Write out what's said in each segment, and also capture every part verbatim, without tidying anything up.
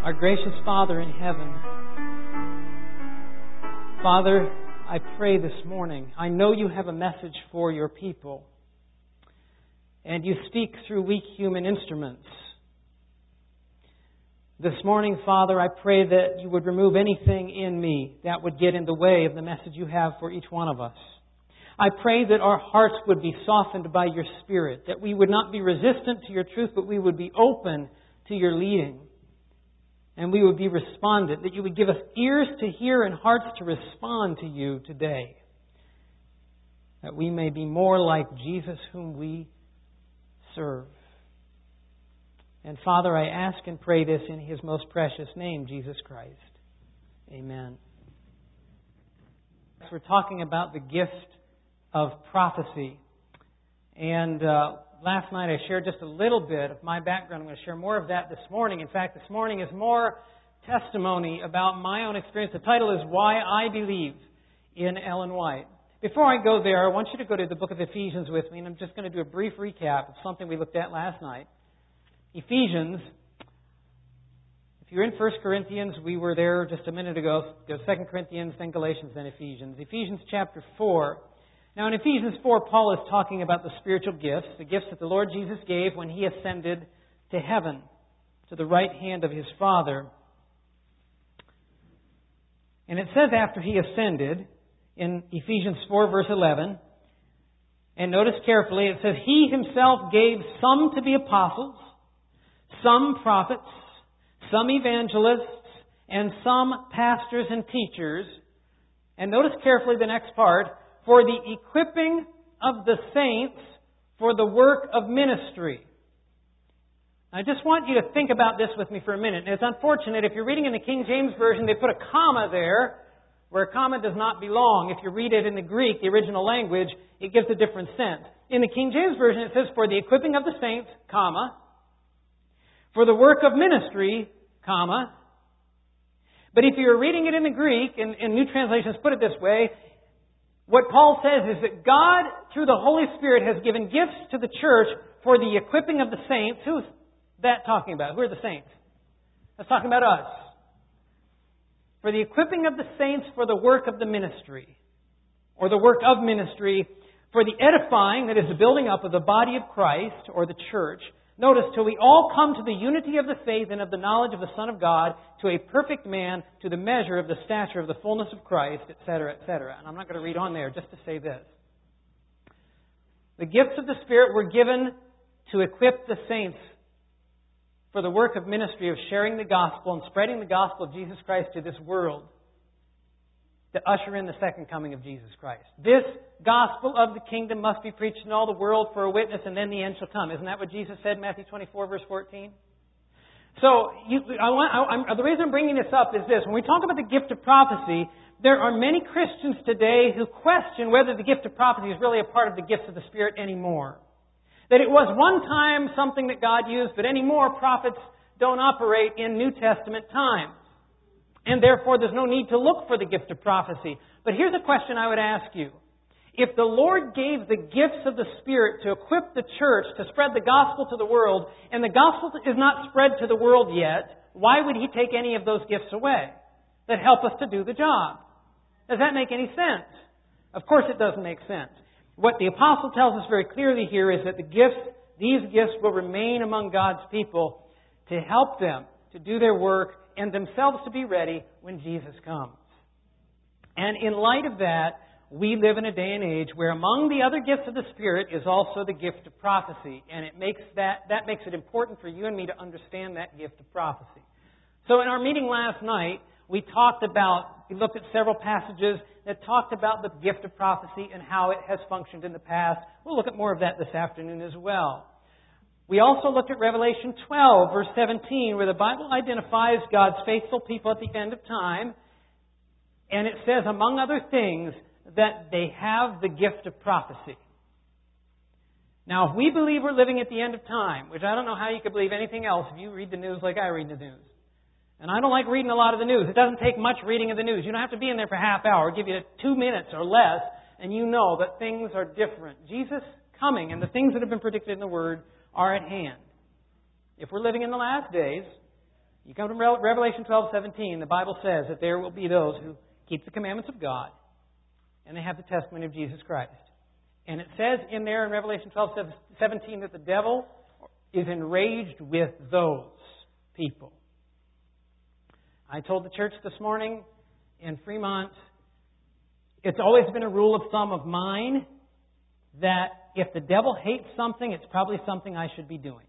Our gracious Father in heaven, Father, I pray this morning, I know you have a message for your people, and you speak through weak human instruments. This morning, Father, I pray that you would remove anything in me that would get in the way of the message you have for each one of us. I pray that our hearts would be softened by your Spirit, that we would not be resistant to your truth, but we would be open to your leading. And we would be respondent, that you would give us ears to hear and hearts to respond to you today. That we may be more like Jesus whom we serve. And Father, I ask and pray this in His most precious name, Jesus Christ. Amen. We're talking about the gift of prophecy. And uh, last night I shared just a little bit of my background. I'm going to share more of that this morning. In fact, this morning is more testimony about my own experience. The title is Why I Believe in Ellen White. Before I go there, I want you to go to the book of Ephesians with me, and I'm just going to do a brief recap of something we looked at last night. Ephesians, if you're in First Corinthians, we were there just a minute ago. Go Second Corinthians, then Galatians, then Ephesians. Ephesians chapter four. Now in Ephesians four, Paul is talking about the spiritual gifts, the gifts that the Lord Jesus gave when He ascended to heaven, to the right hand of His Father. And it says after He ascended, in Ephesians four verse eleven, and notice carefully, it says, He Himself gave some to be apostles, some prophets, some evangelists, and some pastors and teachers. And notice carefully the next part, for the equipping of the saints for the work of ministry. I just want you to think about this with me for a minute. And it's unfortunate, if you're reading in the King James Version, they put a comma there where a comma does not belong. If you read it in the Greek, the original language, it gives a different sense. In the King James Version, it says, for the equipping of the saints, comma, for the work of ministry, comma. But if you're reading it in the Greek, and, and New Translations put it this way, what Paul says is that God, through the Holy Spirit, has given gifts to the church for the equipping of the saints. Who's that talking about? Who are the saints? That's talking about us. For the equipping of the saints for the work of the ministry, or the work of ministry, for the edifying, that is the building up of the body of Christ, or the church. Notice, till we all come to the unity of the faith and of the knowledge of the Son of God, to a perfect man, to the measure of the stature of the fullness of Christ, et cetera, et cetera. And I'm not going to read on there, just to say this. The gifts of the Spirit were given to equip the saints for the work of ministry of sharing the gospel and spreading the gospel of Jesus Christ to this world, to usher in the second coming of Jesus Christ. This gospel of the kingdom must be preached in all the world for a witness, and then the end shall come. Isn't that what Jesus said in Matthew twenty-four, verse fourteen? So, you, I want, I, the reason I'm bringing this up is this. When we talk about the gift of prophecy, there are many Christians today who question whether the gift of prophecy is really a part of the gifts of the Spirit anymore. That it was one time something that God used, but anymore prophets don't operate in New Testament times. And therefore there's no need to look for the gift of prophecy. But here's a question I would ask you. If the Lord gave the gifts of the Spirit to equip the church to spread the gospel to the world, and the gospel is not spread to the world yet, why would He take any of those gifts away that help us to do the job? Does that make any sense? Of course it doesn't make sense. What the apostle tells us very clearly here is that the gifts, these gifts will remain among God's people to help them to do their work and themselves to be ready when Jesus comes. And in light of that, we live in a day and age where among the other gifts of the Spirit is also the gift of prophecy. And it makes that, that makes it important for you and me to understand that gift of prophecy. So in our meeting last night, we talked about, we looked at several passages that talked about the gift of prophecy and how it has functioned in the past. We'll look at more of that this afternoon as well. We also looked at Revelation twelve, verse seventeen, where the Bible identifies God's faithful people at the end of time. And it says, among other things, that they have the gift of prophecy. Now, if we believe we're living at the end of time, which I don't know how you could believe anything else if you read the news like I read the news. And I don't like reading a lot of the news. It doesn't take much reading of the news. You don't have to be in there for a half hour. I'll give you two minutes or less, and you know that things are different. Jesus coming and the things that have been predicted in the Word are at hand. If we're living in the last days, You come to Revelation twelve seventeen, the Bible says that there will be those who keep the commandments of God, and they have the testimony of Jesus Christ. And it says in there in Revelation twelve seventeen that the devil is enraged with those people. I told the church this morning in Fremont, it's always been a rule of thumb of mine that if the devil hates something, it's probably something I should be doing.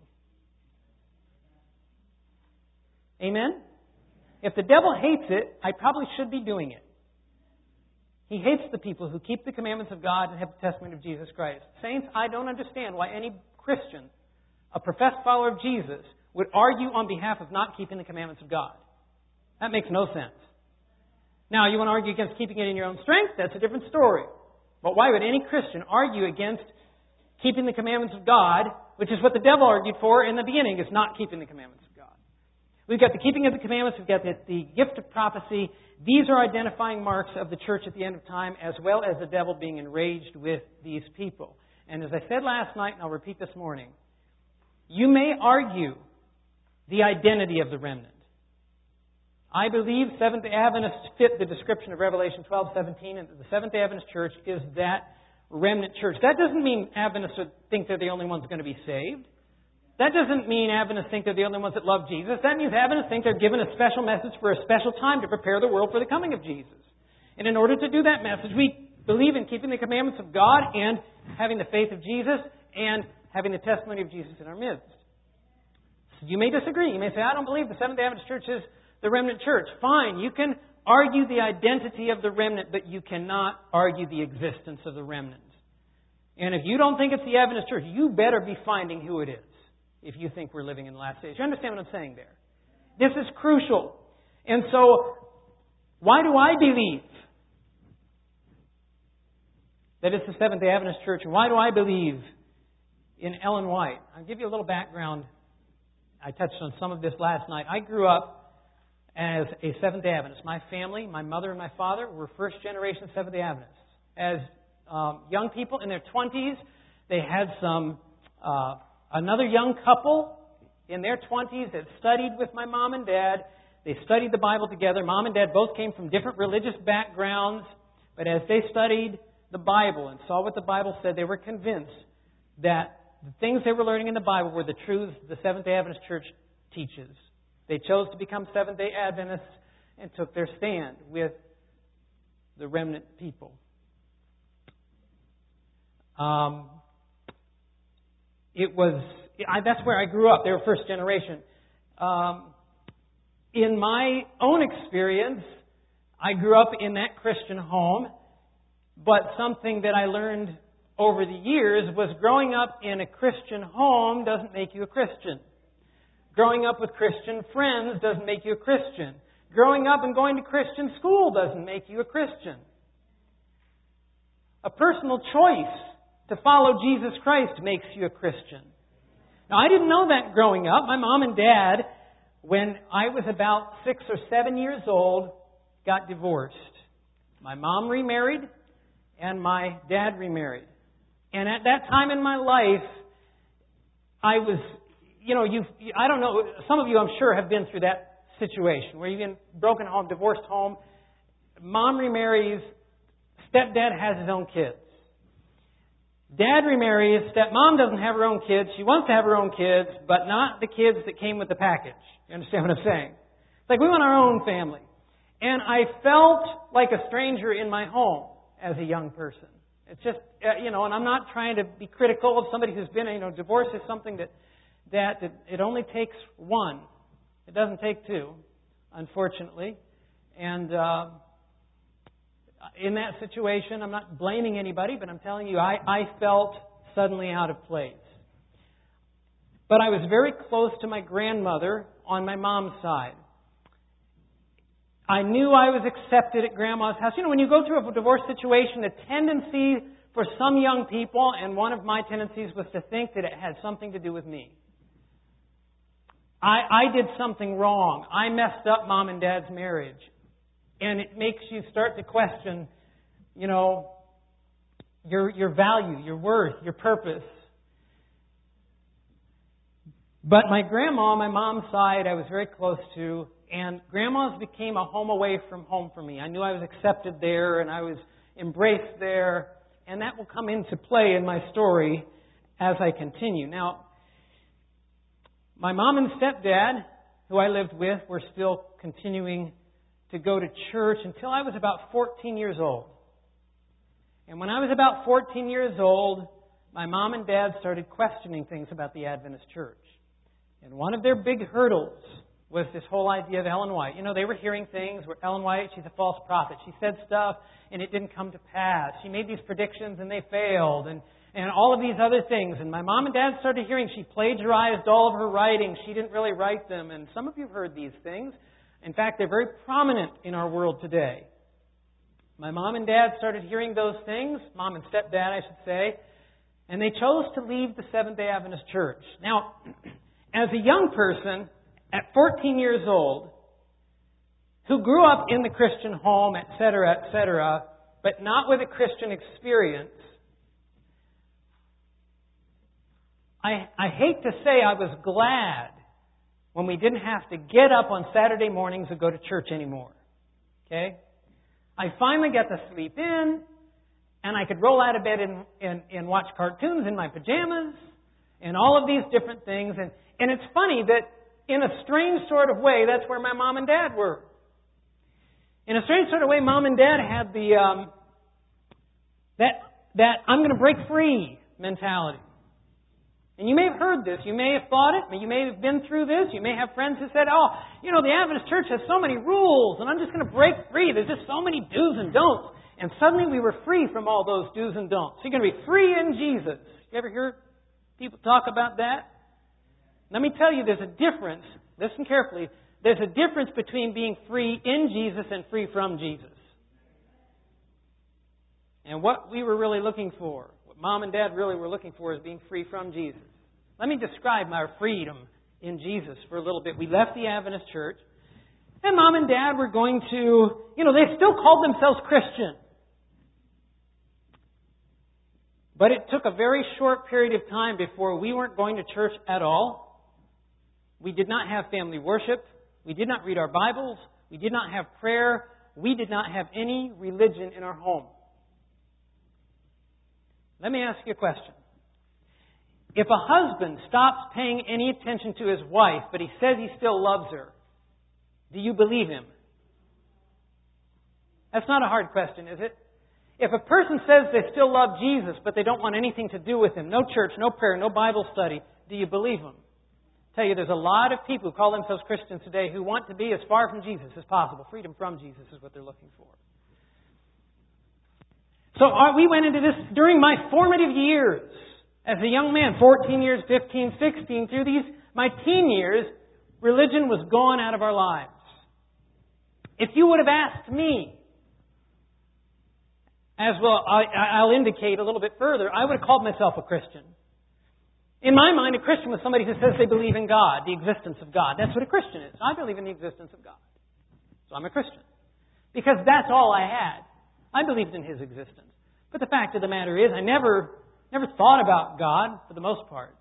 Amen? If the devil hates it, I probably should be doing it. He hates the people who keep the commandments of God and have the testimony of Jesus Christ. Saints, I don't understand why any Christian, a professed follower of Jesus, would argue on behalf of not keeping the commandments of God. That makes no sense. Now, you want to argue against keeping it in your own strength? That's a different story. But why would any Christian argue against keeping the commandments of God, which is what the devil argued for in the beginning, is not keeping the commandments of God? We've got the keeping of the commandments, we've got the, the gift of prophecy. These are identifying marks of the church at the end of time, as well as the devil being enraged with these people. And as I said last night, and I'll repeat this morning, you may argue the identity of the remnant. I believe Seventh-day Adventists fit the description of Revelation twelve seventeen, and the Seventh-day Adventist Church is that remnant church. That doesn't mean Adventists think they're the only ones going to be saved. That doesn't mean Adventists think they're the only ones that love Jesus. That means Adventists think they're given a special message for a special time to prepare the world for the coming of Jesus. And in order to do that message, we believe in keeping the commandments of God and having the faith of Jesus and having the testimony of Jesus in our midst. So you may disagree. You may say, I don't believe the Seventh-day Adventist Church is the remnant church. Fine, you can argue the identity of the remnant, but you cannot argue the existence of the remnant. And if you don't think it's the Adventist church, you better be finding who it is if you think we're living in the last days. You understand what I'm saying there? This is crucial. And so, why do I believe that it's the Seventh-day Adventist Church? And why do I believe in Ellen White? I'll give you a little background. I touched on some of this last night. I grew up as a Seventh-day Adventist. My family, my mother and my father, were first-generation Seventh-day Adventists. As um, young people in their twenties, they had some uh, another young couple in their twenties that studied with my mom and dad. They studied the Bible together. Mom and dad both came from different religious backgrounds, but as they studied the Bible and saw what the Bible said, they were convinced that the things they were learning in the Bible were the truths the Seventh-day Adventist Church teaches. They chose to become Seventh-day Adventists and took their stand with the remnant people. Um, it was I, that's where I grew up. They were first generation. Um, in my own experience, I grew up in that Christian home, but something that I learned over the years was growing up in a Christian home doesn't make you a Christian. Growing up with Christian friends doesn't make you a Christian. Growing up and going to Christian school doesn't make you a Christian. A personal choice to follow Jesus Christ makes you a Christian. Now, I didn't know that growing up. My mom and dad, when I was about six or seven years old, got divorced. My mom remarried and my dad remarried. And at that time in my life, I was... You know, you've, I don't know, some of you I'm sure have been through that situation where you've been broken home, divorced home, mom remarries, stepdad has his own kids. Dad remarries, stepmom doesn't have her own kids, she wants to have her own kids, but not the kids that came with the package. You understand what I'm saying? It's like we want our own family. And I felt like a stranger in my home as a young person. It's just, you know, and I'm not trying to be critical of somebody who's been, you know, divorce is something that that it only takes one. It doesn't take two, unfortunately. And uh, in that situation, I'm not blaming anybody, but I'm telling you, I, I felt suddenly out of place. But I was very close to my grandmother on my mom's side. I knew I was accepted at Grandma's house. You know, when you go through a divorce situation, the tendency for some young people, and one of my tendencies was to think that it had something to do with me. I, I did something wrong. I messed up Mom and Dad's marriage. And it makes you start to question, you know, your your value, your worth, your purpose. But my grandma, on my mom's side, I was very close to, and grandma's became a home away from home for me. I knew I was accepted there, and I was embraced there, and that will come into play in my story as I continue. Now, my mom and stepdad, who I lived with, were still continuing to go to church until I was about fourteen years old. And when I was about fourteen years old, my mom and dad started questioning things about the Adventist church. And one of their big hurdles was this whole idea of Ellen White. You know, they were hearing things where Ellen White, she's a false prophet. She said stuff and it didn't come to pass. She made these predictions and they failed. And, and all of these other things. And my mom and dad started hearing she plagiarized all of her writings. She didn't really write them. And some of you have heard these things. In fact, they're very prominent in our world today. My mom and dad started hearing those things. Mom and stepdad, I should say. And they chose to leave the Seventh-day Adventist Church. Now, as a young person, at fourteen years old, who grew up in the Christian home, et cetera, et cetera, but not with a Christian experience, I, I hate to say I was glad when we didn't have to get up on Saturday mornings and go to church anymore. Okay? I finally got to sleep in, and I could roll out of bed and, and, and watch cartoons in my pajamas, and all of these different things. And, and it's funny that in a strange sort of way, that's where my mom and dad were. In a strange sort of way, mom and dad had the um, that that I'm going to break free mentality. And you may have heard this. You may have thought it. You may have been through this. You may have friends who said, oh, you know, the Adventist church has so many rules, and I'm just going to break free. There's just so many do's and don'ts. And suddenly we were free from all those do's and don'ts. So you're going to be free in Jesus. You ever hear people talk about that? Let me tell you, there's a difference. Listen carefully. There's a difference between being free in Jesus and free from Jesus. And what we were really looking for, what mom and dad really were looking for, is being free from Jesus. Let me describe our freedom in Jesus for a little bit. We left the Adventist church, and mom and dad were going to, you know, they still called themselves Christian. But it took a very short period of time before we weren't going to church at all. We did not have family worship. We did not read our Bibles. We did not have prayer. We did not have any religion in our home. Let me ask you a question. If a husband stops paying any attention to his wife, but he says he still loves her, do you believe him? That's not a hard question, is it? If a person says they still love Jesus, but they don't want anything to do with him, no church, no prayer, no Bible study, do you believe him? I tell you, there's a lot of people who call themselves Christians today who want to be as far from Jesus as possible. Freedom from Jesus is what they're looking for. So our, we went into this during my formative years as a young man, fourteen years, fifteen, sixteen, through these, my teen years, religion was gone out of our lives. If you would have asked me, as well, I, I'll indicate a little bit further, I would have called myself a Christian. In my mind, a Christian was somebody who says they believe in God, the existence of God. That's what a Christian is. I believe in the existence of God. So I'm a Christian. Because that's all I had. I believed in His existence. But the fact of the matter is, I never, never thought about God for the most part.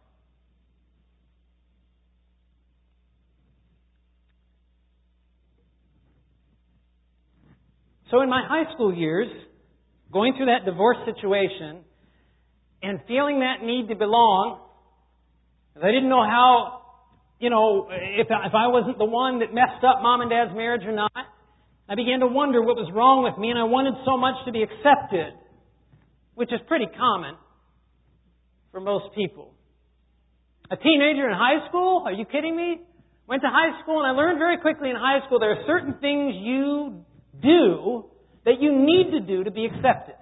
So in my high school years, going through that divorce situation and feeling that need to belong, I didn't know how, you know, if, if I wasn't the one that messed up mom and dad's marriage or not. I began to wonder what was wrong with me, and I wanted so much to be accepted, which is pretty common for most people. A teenager in high school? Are you kidding me? Went to high school, and I learned very quickly in high school there are certain things you do that you need to do to be accepted.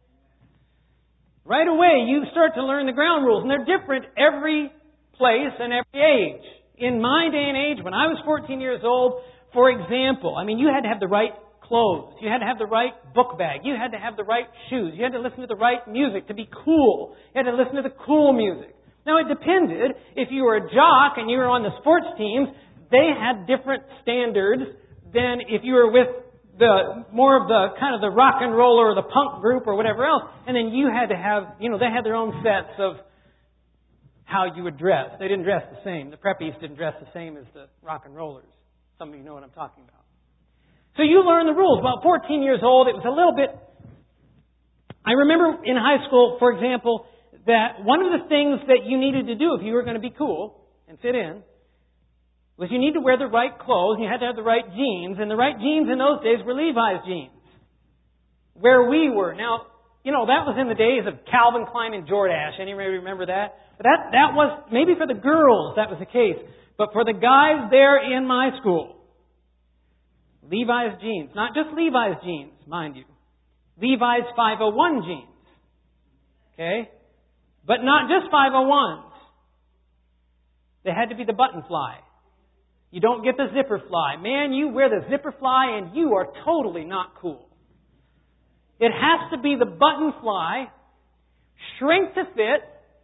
Right away, you start to learn the ground rules, and they're different every place and every age. In my day and age, when I was fourteen years old, for example, I mean, you had to have the right clothes. You had to have the right book bag. You had to have the right shoes. You had to listen to the right music to be cool. You had to listen to the cool music. Now, it depended. If you were a jock and you were on the sports teams, they had different standards than if you were with the more of the kind of the rock and roll or the punk group or whatever else. And then you had to have, you know, they had their own sets of how you would dress. They didn't dress the same. The preppies didn't dress the same as the rock and rollers. Some of you know what I'm talking about. So you learn the rules. About fourteen years old, it was a little bit... I remember in high school, for example, that one of the things that you needed to do if you were going to be cool and fit in was you need to wear the right clothes and you had to have the right jeans. And the right jeans in those days were Levi's jeans. Where we were. Now, you know, that was in the days of Calvin Klein and Jordache. Anybody remember that? But that, that was, maybe for the girls that was the case. But for the guys there in my school, Levi's jeans. Not just Levi's jeans, mind you. Levi's five oh one jeans. Okay? But not just five oh ones. They had to be the button fly. You don't get the zipper fly. Man, you wear the zipper fly and you are totally not cool. It has to be the button fly, shrink to fit,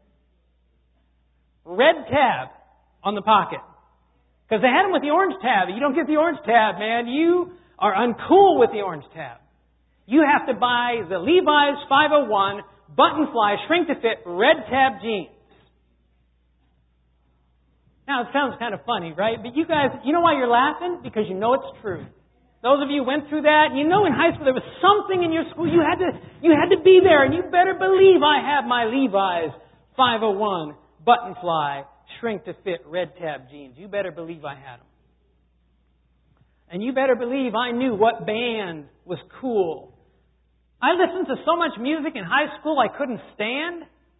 red tab on the pocket. Because they had them with the orange tab. You don't get the orange tab, man. You are uncool with the orange tab. You have to buy the Levi's five oh one, button fly, shrink to fit, red tab jeans. Now, it sounds kind of funny, right? But you guys, you know why you're laughing? Because you know it's true. Those of you who went through that, you know in high school there was something in your school you had to you had to be there, and you better believe I have my Levi's five oh one button fly, shrink to fit, red tab jeans. You better believe I had them. And you better believe I knew what band was cool. I listened to so much music in high school I couldn't stand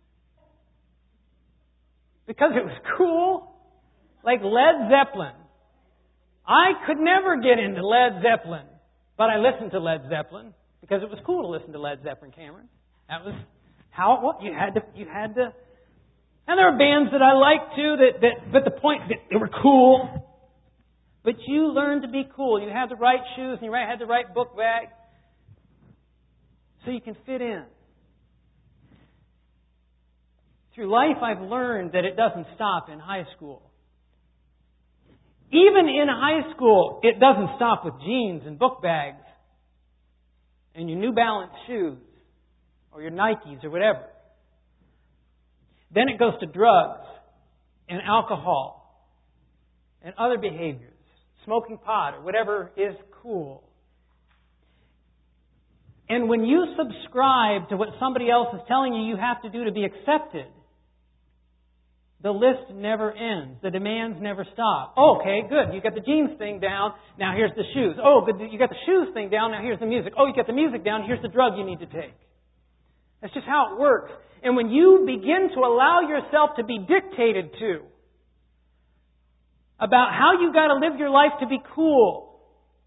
because it was cool. Like Led Zeppelin. I could never get into Led Zeppelin, but I listened to Led Zeppelin because it was cool to listen to Led Zeppelin, Cameron. That was how it was. You had to, you had to. And there were bands that I liked too, that, that, but the point, that they were cool. But you learned to be cool. You had the right shoes and you had the right book bag so you can fit in. Through life, I've learned that it doesn't stop in high school. Even in high school, it doesn't stop with jeans and book bags and your New Balance shoes or your Nikes or whatever. Then it goes to drugs and alcohol and other behaviors, smoking pot or whatever is cool. And when you subscribe to what somebody else is telling you you have to do to be accepted, the list never ends. The demands never stop. Oh, okay, good. You got the jeans thing down. Now here's the shoes. Oh, good. You got the shoes thing down. Now here's the music. Oh, you got the music down. Here's the drug you need to take. That's just how it works. And when you begin to allow yourself to be dictated to about how you got to live your life to be cool,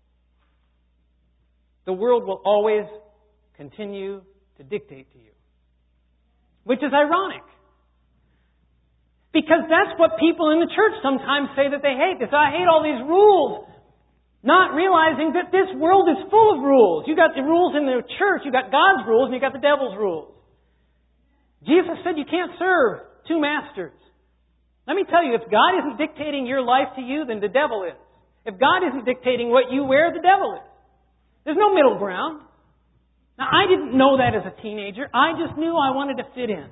the world will always continue to dictate to you. Which is ironic. Because that's what people in the church sometimes say that they hate. This, I hate all these rules. Not realizing that this world is full of rules. You got the rules in the church, you got God's rules, and you got the devil's rules. Jesus said you can't serve two masters. Let me tell you, if God isn't dictating your life to you, then the devil is. If God isn't dictating what you wear, the devil is. There's no middle ground. Now, I didn't know that as a teenager. I just knew I wanted to fit in.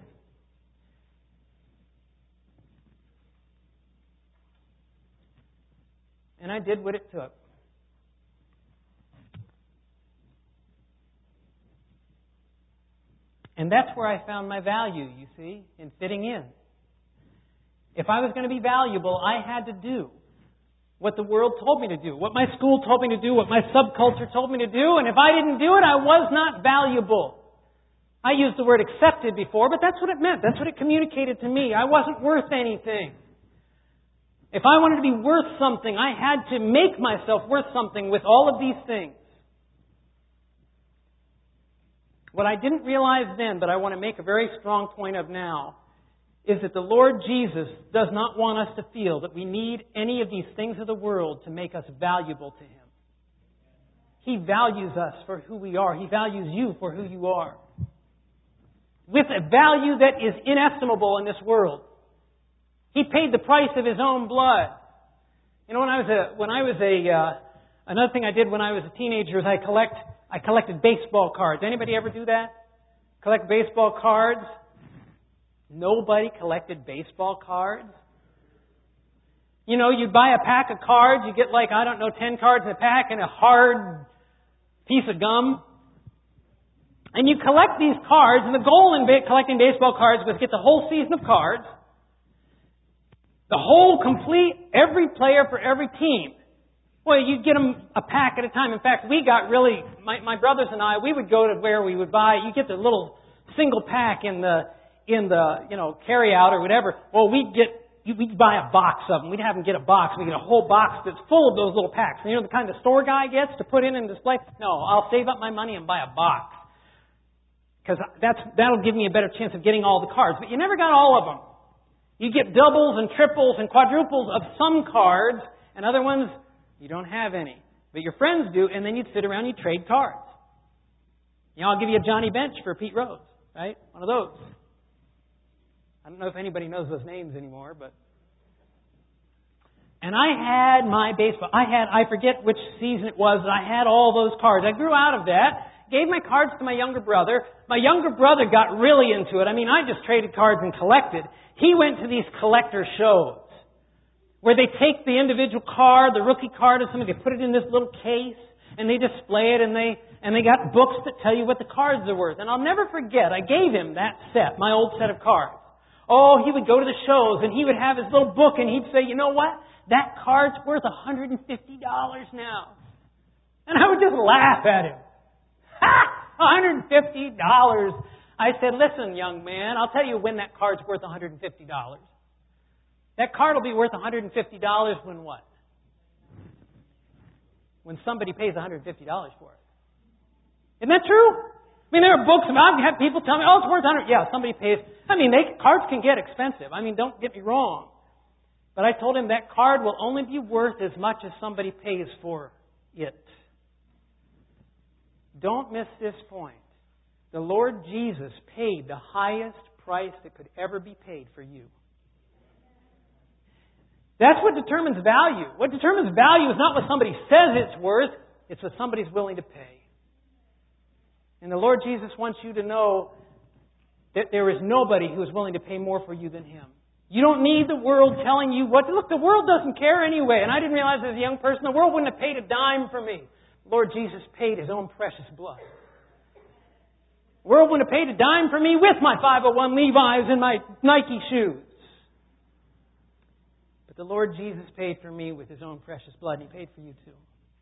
And I did what it took. And that's where I found my value, you see, in fitting in. If I was going to be valuable, I had to do what the world told me to do, what my school told me to do, what my subculture told me to do. And if I didn't do it, I was not valuable. I used the word accepted before, but that's what it meant. That's what it communicated to me. I wasn't worth anything. If I wanted to be worth something, I had to make myself worth something with all of these things. What I didn't realize then, but I want to make a very strong point of now, is that the Lord Jesus does not want us to feel that we need any of these things of the world to make us valuable to Him. He values us for who we are. He values you for who you are. With a value that is inestimable in this world. He paid the price of His own blood. You know, when I was a, when I was a, uh, another thing I did when I was a teenager is I collect, I collected baseball cards. Anybody ever do that? Collect baseball cards? Nobody collected baseball cards. You know, you buy a pack of cards, you get like, I don't know, ten cards in a pack and a hard piece of gum. And you collect these cards, and the goal in collecting baseball cards was to get the whole season of cards, the whole complete, every player for every team. Well, you get them a pack at a time. In fact, we got really, my, my brothers and I, we would go to where we would buy, you get the little single pack in the, in the, you know, carry out or whatever. Well, we'd get, we'd buy a box of them. We'd have them get a box. We'd get a whole box that's full of those little packs. And you know the kind the store guy gets to put in and display? No, I'll save up my money and buy a box. Because that's, that'll give me a better chance of getting all the cards. But you never got all of them. You get doubles and triples and quadruples of some cards, and other ones, you don't have any. But your friends do, and then you'd sit around and you'd trade cards. You know, I'll give you a Johnny Bench for Pete Rose, right? One of those. I don't know if anybody knows those names anymore, but... And I had my baseball. I had, I forget which season it was, but I had all those cards. I grew out of that. Gave my cards to my younger brother. My younger brother got really into it. I mean, I just traded cards and collected. He went to these collector shows where they take the individual card, the rookie card or something, they put it in this little case and they display it, and they and they got books that tell you what the cards are worth. And I'll never forget, I gave him that set, my old set of cards. Oh, he would go to the shows and he would have his little book and he'd say, you know what? That card's worth one hundred fifty dollars now. And I would just laugh at him. Ha! one hundred fifty dollars. I said, listen, young man, I'll tell you when that card's worth one hundred fifty dollars. That card will be worth one hundred fifty dollars when what? When somebody pays one hundred fifty dollars for it. Isn't that true? I mean, there are books about, I've had people tell me, oh, it's worth one hundred dollars. Yeah, somebody pays. I mean, they, cards can get expensive. I mean, don't get me wrong. But I told him that card will only be worth as much as somebody pays for it. Don't miss this point. The Lord Jesus paid the highest price that could ever be paid for you. That's what determines value. What determines value is not what somebody says it's worth, it's what somebody's willing to pay. And the Lord Jesus wants you to know that there is nobody who is willing to pay more for you than Him. You don't need the world telling you what... Look, the world doesn't care anyway. And I didn't realize as a young person, the world wouldn't have paid a dime for me. Lord Jesus paid His own precious blood. The world wouldn't have paid a dime for me with my five oh one Levi's and my Nike shoes. But the Lord Jesus paid for me with His own precious blood, and He paid for you too.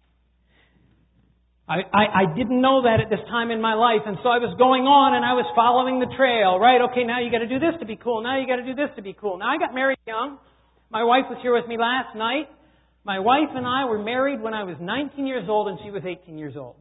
I, I, I didn't know that at this time in my life, and so I was going on and I was following the trail. Right, okay, now you got to do this to be cool. Now you got to do this to be cool. Now I got married young. My wife was here with me last night. My wife and I were married when I was nineteen years old and she was eighteen years old.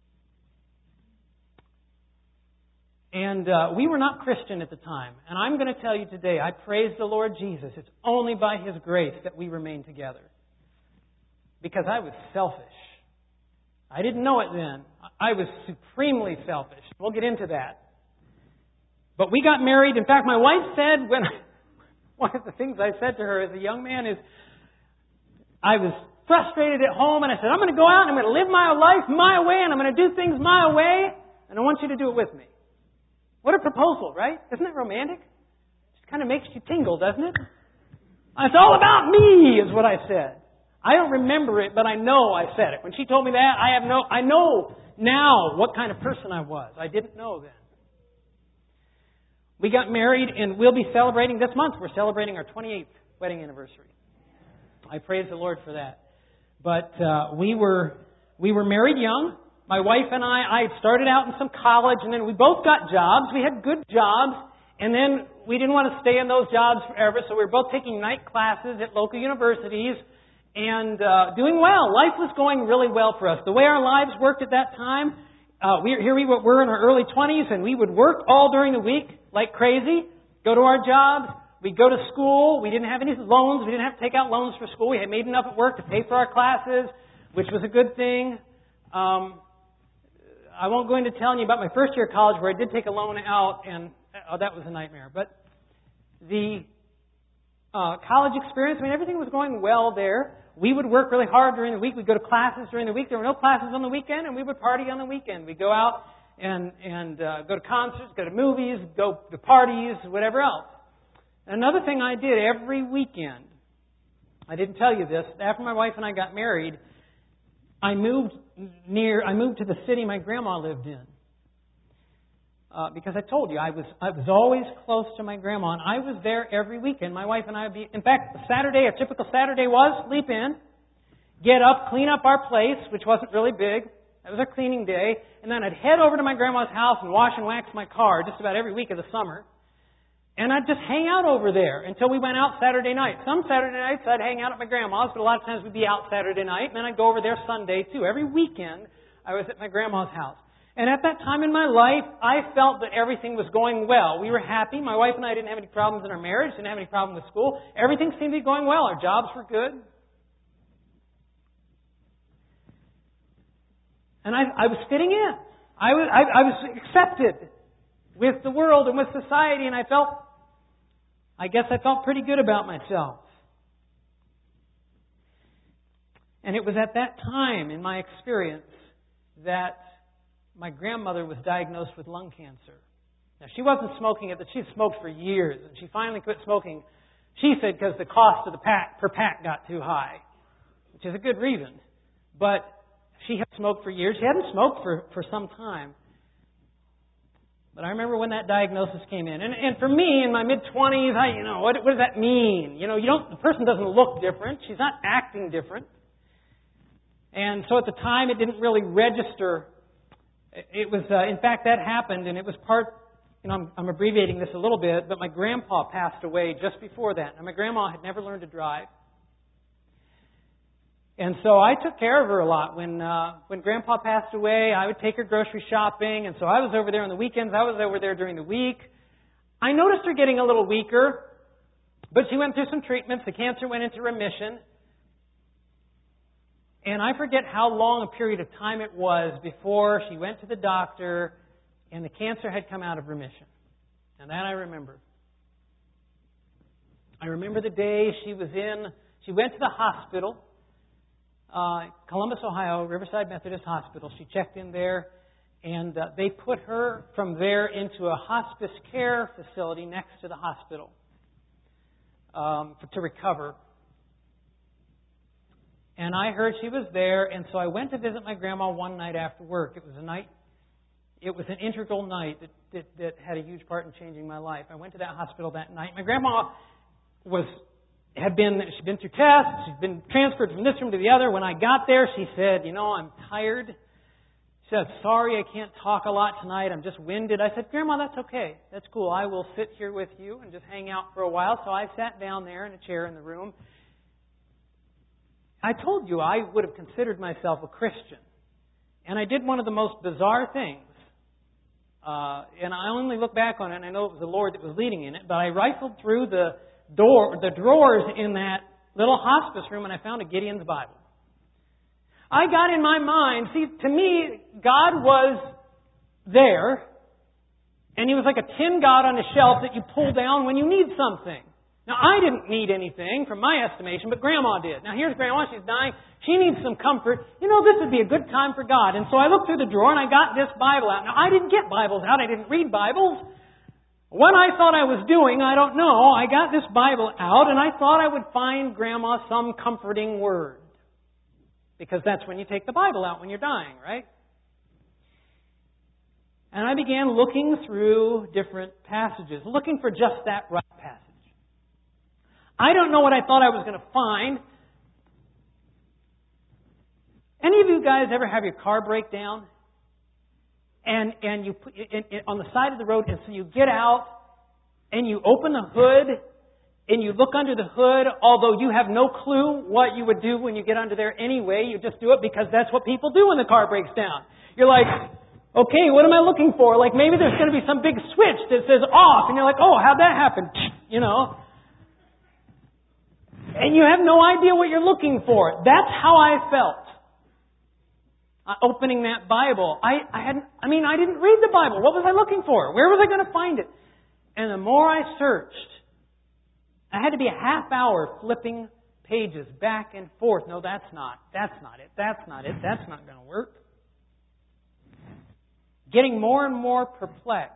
And uh, we were not Christian at the time. And I'm going to tell you today, I praise the Lord Jesus. It's only by His grace that we remain together. Because I was selfish. I didn't know it then. I was supremely selfish. We'll get into that. But we got married. In fact, my wife said, when I, one of the things I said to her as a young man is, I was frustrated at home and I said, I'm going to go out and I'm going to live my life my way and I'm going to do things my way and I want you to do it with me. What a proposal, right? Isn't that romantic? It just kind of makes you tingle, doesn't it? It's all about me is what I said. I don't remember it, but I know I said it. When she told me that, I have no, I know now what kind of person I was. I didn't know then. We got married and we'll be celebrating this month. We're celebrating our twenty-eighth wedding anniversary. I praise the Lord for that. But uh, we were we were married young. My wife and I, I had started out in some college and then we both got jobs. We had good jobs. And then we didn't want to stay in those jobs forever, so we were both taking night classes at local universities. And uh, doing well. Life was going really well for us. The way our lives worked at that time, uh, we, here we were in our early twenties, and we would work all during the week like crazy, go to our jobs, we'd go to school. We didn't have any loans. We didn't have to take out loans for school. We had made enough at work to pay for our classes, which was a good thing. Um, I won't go into telling you about my first year of college where I did take a loan out, and oh, that was a nightmare. But the uh, college experience, I mean, everything was going well there. We would work really hard during the week. We'd go to classes during the week. There were no classes on the weekend, and we would party on the weekend. We'd go out and and uh, go to concerts, go to movies, go to parties, whatever else. Another thing I did every weekend, I didn't tell you this, after my wife and I got married, I moved near, I moved to the city my grandma lived in. Uh, because I told you, I was I was always close to my grandma, and I was there every weekend. My wife and I would be, in fact, a Saturday, a typical Saturday was sleep in, get up, clean up our place, which wasn't really big. That was our cleaning day. And then I'd head over to my grandma's house and wash and wax my car just about every week of the summer. And I'd just hang out over there until we went out Saturday night. Some Saturday nights I'd hang out at my grandma's, but a lot of times we'd be out Saturday night. And then I'd go over there Sunday too. Every weekend I was at my grandma's house. And at that time in my life, I felt that everything was going well. We were happy. My wife and I didn't have any problems in our marriage, didn't have any problem with school. Everything seemed to be going well. Our jobs were good. And I, I was fitting in. I was, I, I was accepted with the world and with society, and I felt, I guess I felt pretty good about myself. And it was at that time, in my experience, that my grandmother was diagnosed with lung cancer. Now, she wasn't smoking it, but she'd smoked for years, and she finally quit smoking, she said, because the cost of the pack per pack got too high, which is a good reason. But she had smoked for years. She hadn't smoked for, for some time. But I remember when that diagnosis came in. And, and for me, in my mid-twenties, I, you know, what, what does that mean? You know, you don't, the person doesn't look different. She's not acting different. And so at the time, it didn't really register. It was, uh, in fact, that happened, and it was part, you know, I'm, I'm abbreviating this a little bit, but my grandpa passed away just before that. And my grandma had never learned to drive. And so I took care of her a lot. When uh, when Grandpa passed away, I would take her grocery shopping, and so I was over there on the weekends. I was over there during the week. I noticed her getting a little weaker, but she went through some treatments. The cancer went into remission. And I forget how long a period of time it was before she went to the doctor and the cancer had come out of remission. And that I remember. I remember the day she was in, she went to the hospital. Uh, Columbus, Ohio, Riverside Methodist Hospital. She checked in there, and uh, they put her from there into a hospice care facility next to the hospital um, for, to recover. And I heard she was there, and so I went to visit my grandma one night after work. It was a night, it was an integral night that, that, that had a huge part in changing my life. I went to that hospital that night. My grandma was... had been, she'd been through tests, she'd been transferred from this room to the other. When I got there, she said, you know, I'm tired. She said, sorry, I can't talk a lot tonight. I'm just winded. I said, Grandma, that's okay. That's cool. I will sit here with you and just hang out for a while. So I sat down there in a chair in the room. I told you I would have considered myself a Christian. And I did one of the most bizarre things. Uh, and I only look back on it, and I know it was the Lord that was leading in it, but I rifled through the door, the drawers in that little hospice room, and I found a Gideon's Bible. I got in my mind, see, to me, God was there, and He was like a tin God on a shelf that you pull down when you need something. Now, I didn't need anything from my estimation, but Grandma did. Now, here's Grandma. She's dying. She needs some comfort. You know, this would be a good time for God. And so I looked through the drawer, and I got this Bible out. Now, I didn't get Bibles out. I didn't read Bibles. What I thought I was doing, I don't know. I got this Bible out, and I thought I would find Grandma some comforting word. Because that's when you take the Bible out when you're dying, right? And I began looking through different passages, looking for just that right passage. I don't know what I thought I was going to find. Any of you guys ever have your car break down? And and you put it, it, on the side of the road, and so you get out, and you open the hood, and you look under the hood, although you have no clue what you would do when you get under there anyway. You just do it because that's what people do when the car breaks down. You're like, okay, what am I looking for? Like maybe there's going to be some big switch that says off, and you're like, oh, how'd that happen? You know. And you have no idea what you're looking for. That's how I felt. Uh, opening that Bible. I, I hadn't, I mean, I didn't read the Bible. What was I looking for? Where was I going to find it? And the more I searched, I had to be a half hour flipping pages back and forth. No, that's not. That's not it. That's not it. That's not going to work. getting more and more perplexed.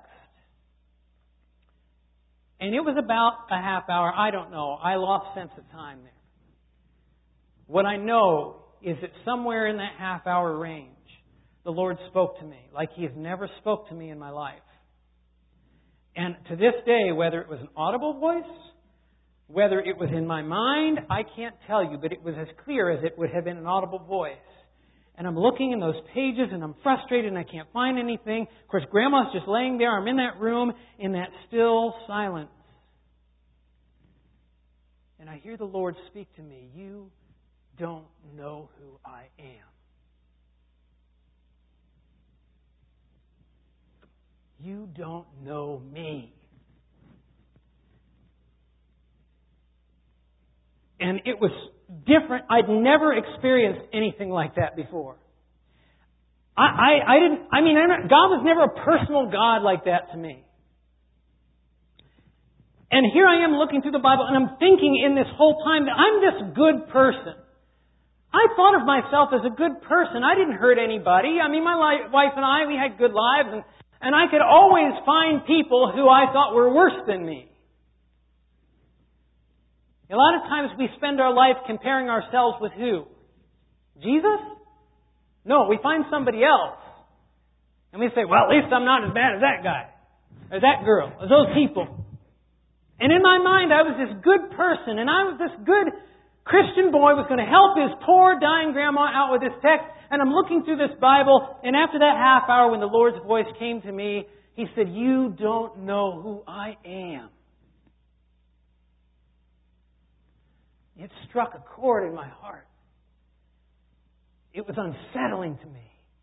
And it was about a half hour. I don't know. I lost sense of time there. What I know is that somewhere in that half hour range, the Lord spoke to me like He has never spoke to me in my life. And to this day, whether it was an audible voice, whether it was in my mind, I can't tell you, but it was as clear as it would have been an audible voice. And I'm looking in those pages and I'm frustrated and I can't find anything. Of course, Grandma's just laying there. I'm in that room in that still silence. And I hear the Lord speak to me. You don't know who I am. You don't know me. And it was different. I'd never experienced anything like that before. I, I, I didn't, I mean, God was never a personal God like that to me. And here I am looking through the Bible and I'm thinking in this whole time that I'm this good person. I thought of myself as a good person. I didn't hurt anybody. I mean, my li- wife and I, we had good lives and, and I could always find people who I thought were worse than me. A lot of times we spend our life comparing ourselves with who? Jesus? No, we find somebody else. And we say, well, at least I'm not as bad as that guy. Or that girl. Or those people. And in my mind, I was this good person. And I was this good Christian boy who was going to help his poor dying grandma out with this text. And I'm looking through this Bible. And after that half hour when the Lord's voice came to me, He said, you don't know who I am. It struck a chord in my heart. It was unsettling to me.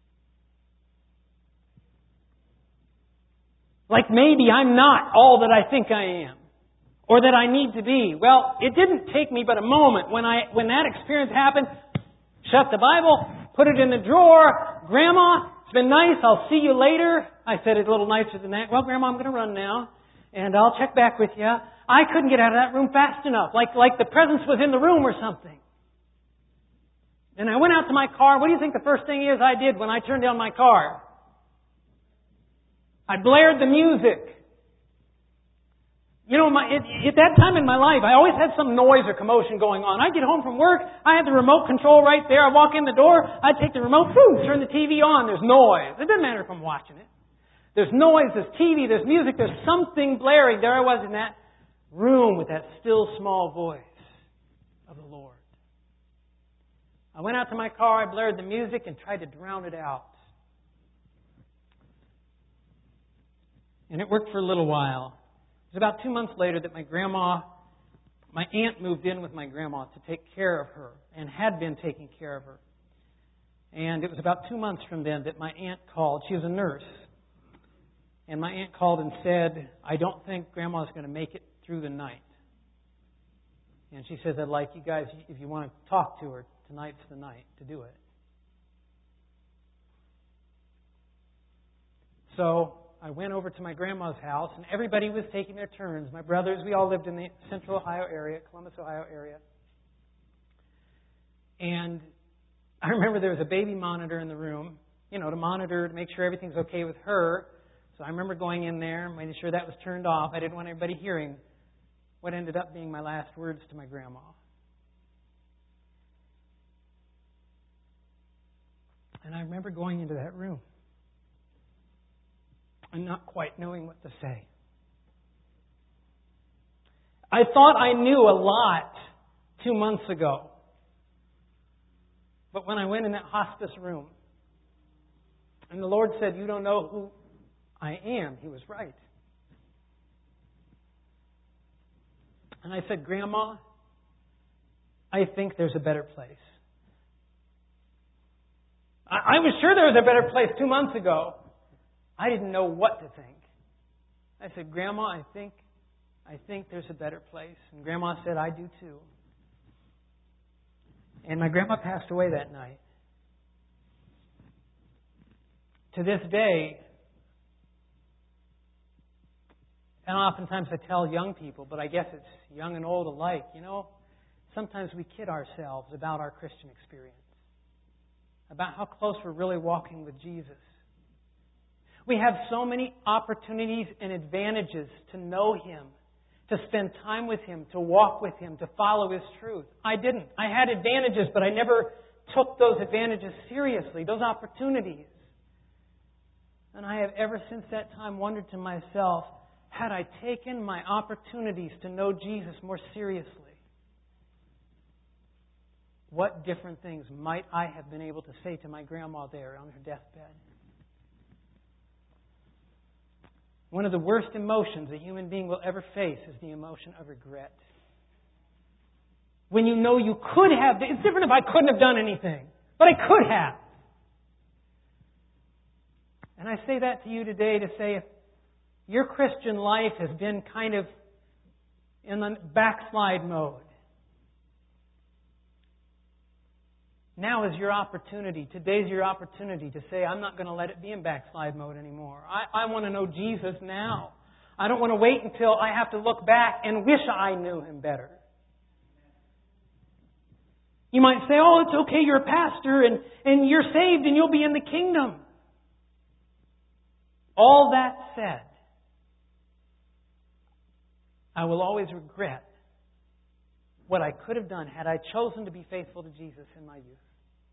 Like maybe I'm not all that I think I am. Or that I need to be. Well, it didn't take me but a moment when I when that experience happened. Shut the Bible, put it in the drawer. Grandma, it's been nice. I'll see you later. I said it a little nicer than that. Well, Grandma, I'm going to run now. And I'll check back with you. I couldn't get out of that room fast enough. Like, like the presence was in the room or something. And I went out to my car. What do you think the first thing is I did when I turned on my car? I blared the music. You know, my, at, at that time in my life, I always had some noise or commotion going on. I'd get home from work. I had the remote control right there. I walk in the door. I'd take the remote, boom, turn the T V on. There's noise. It doesn't matter if I'm watching it. There's noise, there's T V, there's music, there's something blaring. There I was in that room with that still small voice of the Lord. I went out to my car, I blared the music and tried to drown it out. And it worked for a little while. It was about two months later that my grandma, my aunt moved in with my grandma to take care of her and had been taking care of her. And it was about two months from then that my aunt called. She was a nurse. And my aunt called and said, I don't think Grandma's going to make it through the night. And she says, I'd like you guys, if you want to talk to her, tonight's the night to do it. So I went over to my grandma's house, and everybody was taking their turns. My brothers, we all lived in the Central Ohio area, Columbus, Ohio area. And I remember there was a baby monitor in the room, you know, to monitor, to make sure everything's okay with her. So I remember going in there, making sure that was turned off. I didn't want anybody hearing what ended up being my last words to my grandma. And I remember going into that room and not quite knowing what to say. I thought I knew a lot two months ago. But when I went in that hospice room and the Lord said, you don't know who I am, He was right. And I said, Grandma, I think there's a better place. I, I was sure there was a better place two months ago. I didn't know what to think. I said, Grandma, I think, I think there's a better place. And Grandma said, I do too. And my grandma passed away that night. To this day, and oftentimes I tell young people, but I guess it's young and old alike, you know, sometimes we kid ourselves about our Christian experience, about how close we're really walking with Jesus. We have so many opportunities and advantages to know Him, to spend time with Him, to walk with Him, to follow His truth. I didn't. I had advantages, but I never took those advantages seriously, those opportunities. And I have ever since that time wondered to myself, had I taken my opportunities to know Jesus more seriously, what different things might I have been able to say to my grandma there on her deathbed? One of the worst emotions a human being will ever face is the emotion of regret. When you know you could have, it's different if I couldn't have done anything, but I could have. And I say that to you today to say, if your Christian life has been kind of in the backslide mode, now is your opportunity. Today's your opportunity to say, I'm not going to let it be in backslide mode anymore. I, I want to know Jesus now. I don't want to wait until I have to look back and wish I knew Him better. You might say, oh, it's okay, you're a pastor and, and you're saved and you'll be in the kingdom. All that said, I will always regret what I could have done had I chosen to be faithful to Jesus in my youth.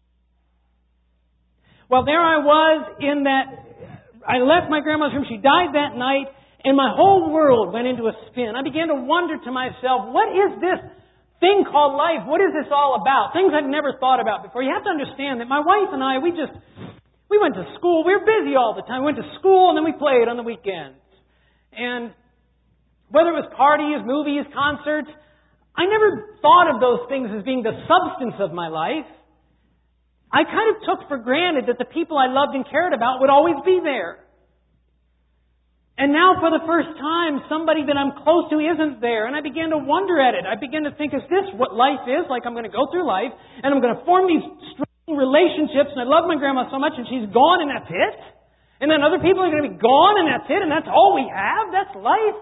Well, there I was in that, I left my grandma's room, she died that night, and my whole world went into a spin. I began to wonder to myself, what is this thing called life? What is this all about? Things I'd never thought about before. You have to understand that my wife and I, we just, we went to school, we were busy all the time. We went to school and then we played on the weekends. And whether it was parties, movies, concerts, I never thought of those things as being the substance of my life. I kind of took for granted that the people I loved and cared about would always be there. And now for the first time, somebody that I'm close to isn't there. And I began to wonder at it. I began to think, is this what life is? Like I'm going to go through life and I'm going to form these strong relationships and I love my grandma so much and she's gone and that's it? And then other people are going to be gone and that's it and that's all we have? That's life?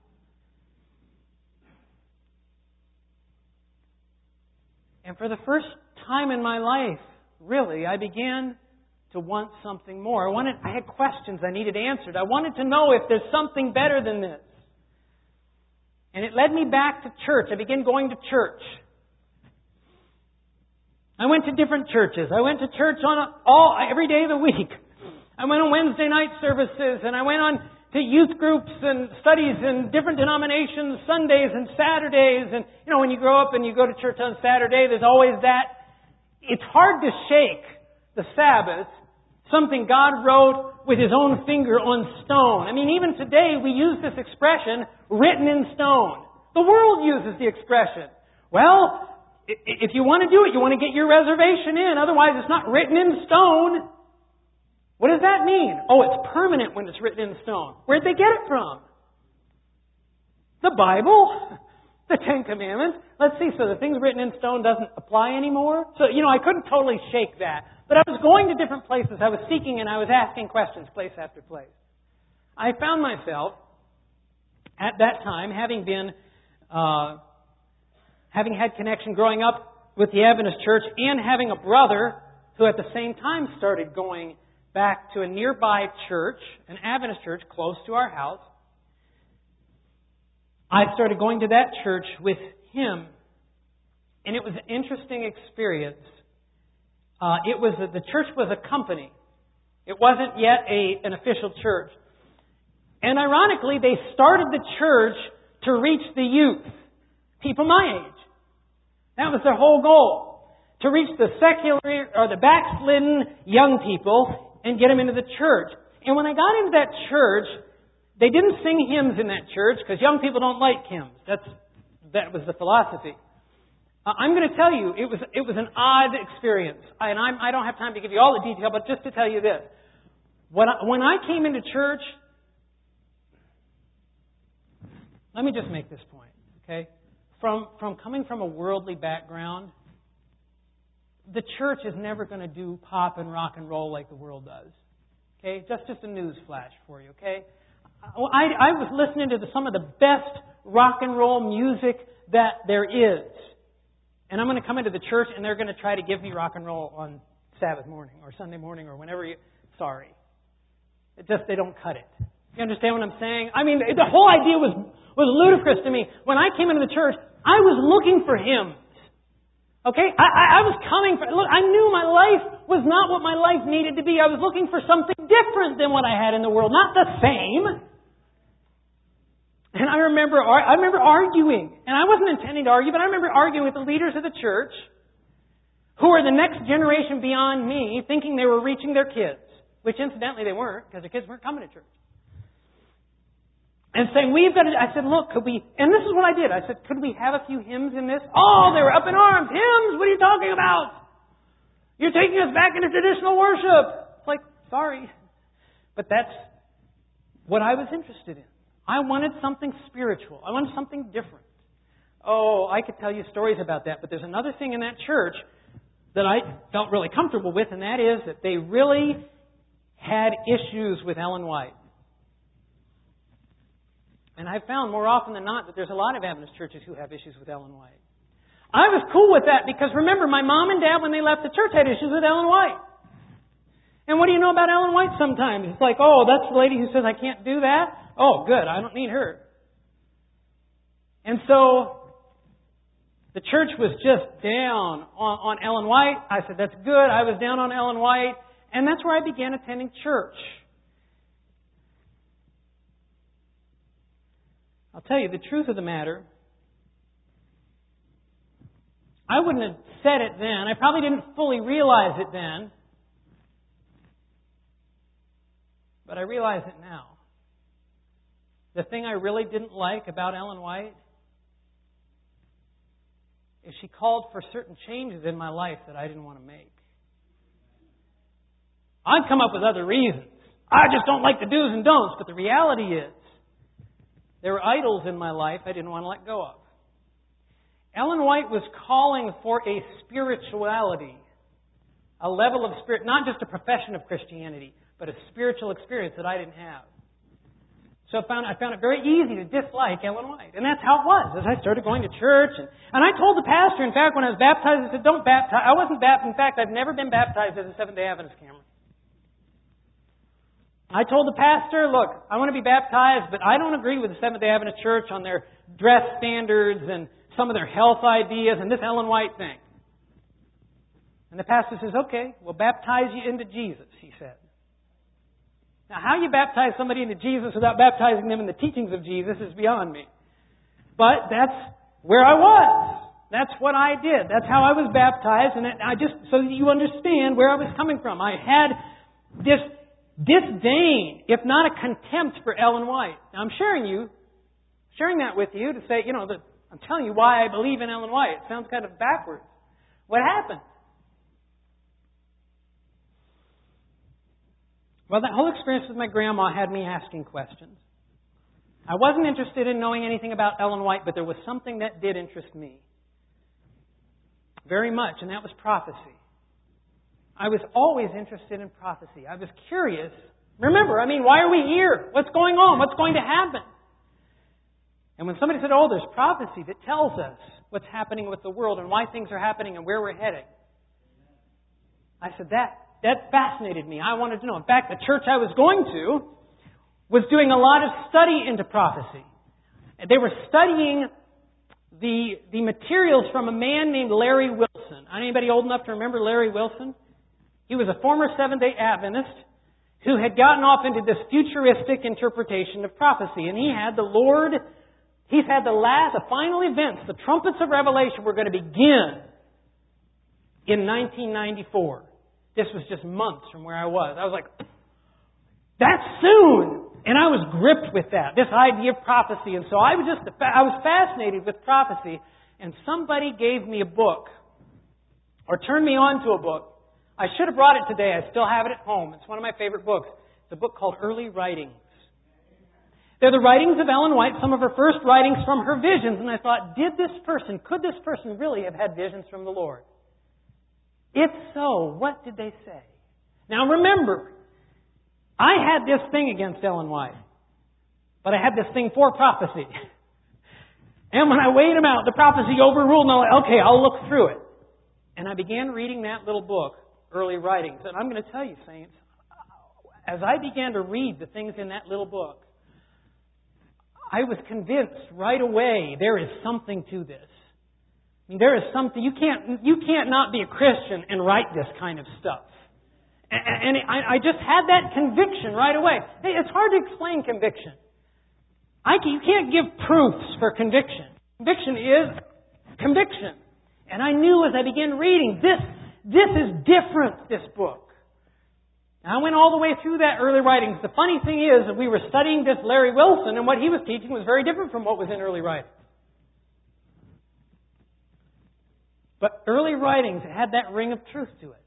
And for the first time in my life, really, I began to want something more. I wanted, I had questions I needed answered. I wanted to know if there's something better than this. And it led me back to church. I began going to church. I went to different churches. I went to church on a, all every day of the week. I went on Wednesday night services, and I went on to youth groups and studies in different denominations, Sundays and Saturdays. And, you know, when you grow up and you go to church on Saturday, there's always that. It's hard to shake the Sabbath, something God wrote with His own finger on stone. I mean, even today we use this expression, written in stone. The world uses the expression. Well, if you want to do it, you want to get your reservation in. Otherwise, it's not written in stone. What does that mean? Oh, it's permanent when it's written in stone. Where'd they get it from? The Bible. The Ten Commandments. Let's see, so the things written in stone doesn't apply anymore? So, you know, I couldn't totally shake that. But I was going to different places. I was seeking and I was asking questions place after place. I found myself, at that time, having been, uh, having had connection growing up with the Adventist church and having a brother who at the same time started going back to a nearby church, an Adventist church close to our house. I started going to that church with him, and it was an interesting experience. Uh, it was a, the church was a company. It wasn't yet a, an official church. And ironically, they started the church to reach the youth, people my age. That was their whole goal, to reach the secular or the backslidden young people and get them into the church. And when I got into that church, they didn't sing hymns in that church because young people don't like hymns. That's, that was the philosophy. Uh, I'm going to tell you, it was it was an odd experience. I, and I'm, I don't have time to give you all the detail, but just to tell you this. When I, when I came into church, let me just make this point, okay? From, from coming from a worldly background, the church is never going to do pop and rock and roll like the world does. Okay? Just, just a news flash for you, okay? I, I was listening to the, some of the best rock and roll music that there is. And I'm going to come into the church and they're going to try to give me rock and roll on Sabbath morning or Sunday morning or whenever you... Sorry. It just, they don't cut it. You understand what I'm saying? I mean, the whole idea was, was ludicrous to me. When I came into the church, I was looking for hymns. Okay? I, I, I was coming for, look, I knew my life was not what my life needed to be. I was looking for something different than what I had in the world. Not the same. And I remember, I remember arguing. And I wasn't intending to argue, but I remember arguing with the leaders of the church who are the next generation beyond me, thinking they were reaching their kids. Which incidentally they weren't, because their kids weren't coming to church. And saying, we've got to, I said, look, could we, and this is what I did. I said, could we have a few hymns in this? Oh, they were up in arms. Hymns? What are you talking about? You're taking us back into traditional worship. It's like, sorry. But that's what I was interested in. I wanted something spiritual. I wanted something different. Oh, I could tell you stories about that, but there's another thing in that church that I felt really comfortable with, and that is that they really had issues with Ellen White. And I've found more often than not that there's a lot of Adventist churches who have issues with Ellen White. I was cool with that because remember, my mom and dad, when they left the church, had issues with Ellen White. And what do you know about Ellen White sometimes? It's like, oh, that's the lady who says I can't do that? Oh, good, I don't need her. And so the church was just down on, on Ellen White. I said, that's good. I was down on Ellen White. And that's where I began attending church. I'll tell you the truth of the matter. I wouldn't have said it then. I probably didn't fully realize it then. But I realize it now. The thing I really didn't like about Ellen White is she called for certain changes in my life that I didn't want to make. I'd come up with other reasons. I just don't like the do's and don'ts. But the reality is, there were idols in my life I didn't want to let go of. Ellen White was calling for a spirituality, a level of spirit, not just a profession of Christianity, but a spiritual experience that I didn't have. So I found, I found it very easy to dislike Ellen White. And that's how it was as I started going to church. And, and I told the pastor, in fact, when I was baptized, I said, don't baptize. I wasn't baptized. In fact, I've never been baptized as a Seventh-day Adventist, Cameron. I told the pastor, look, I want to be baptized, but I don't agree with the Seventh-day Adventist Church on their dress standards and some of their health ideas and this Ellen White thing. And the pastor says, okay, we'll baptize you into Jesus, he said. Now, how you baptize somebody into Jesus without baptizing them in the teachings of Jesus is beyond me. But that's where I was. That's what I did. That's how I was baptized. And I just, so that you understand where I was coming from. I had this disdain, if not a contempt for Ellen White. Now, I'm sharing you, sharing that with you to say, you know, that I'm telling you why I believe in Ellen White. It sounds kind of backwards. What happened? Well, that whole experience with my grandma had me asking questions. I wasn't interested in knowing anything about Ellen White, but there was something that did interest me very much, and that was prophecy. I was always interested in prophecy. I was curious. Remember, I mean, why are we here? What's going on? What's going to happen? And when somebody said, oh, there's prophecy that tells us what's happening with the world and why things are happening and where we're heading, I said, that, that fascinated me. I wanted to know. In fact, the church I was going to was doing a lot of study into prophecy. They were studying the, the materials from a man named Larry Wilson. Anybody old enough to remember Larry Wilson? He was a former Seventh-day Adventist who had gotten off into this futuristic interpretation of prophecy. And he had the Lord, he's had the last, the final events, the trumpets of Revelation were going to begin in nineteen ninety-four. This was just months from where I was. I was like, that's soon! And I was gripped with that, this idea of prophecy. And so I was just, I was fascinated with prophecy. And somebody gave me a book, or turned me on to a book. I should have brought it today. I still have it at home. It's one of my favorite books. It's a book called Early Writings. They're the writings of Ellen White, some of her first writings from her visions. And I thought, did this person, could this person really have had visions from the Lord? If so, what did they say? Now remember, I had this thing against Ellen White. But I had this thing for prophecy. And when I weighed them out, the prophecy overruled. And I'm like, okay, I'll look through it. And I began reading that little book, Early Writings. And I'm going to tell you, saints, as I began to read the things in that little book, I was convinced right away there is something to this. I mean, there is something, you can't, you can't not be a Christian and write this kind of stuff. And, and I, I just had that conviction right away. Hey, it's hard to explain conviction. I can, you can't give proofs for conviction. Conviction is conviction. And I knew as I began reading, this, this is different, this book. And I went all the way through that early writings. The funny thing is that we were studying this Larry Wilson, and what he was teaching was very different from what was in early writings. But early writings had that ring of truth to it.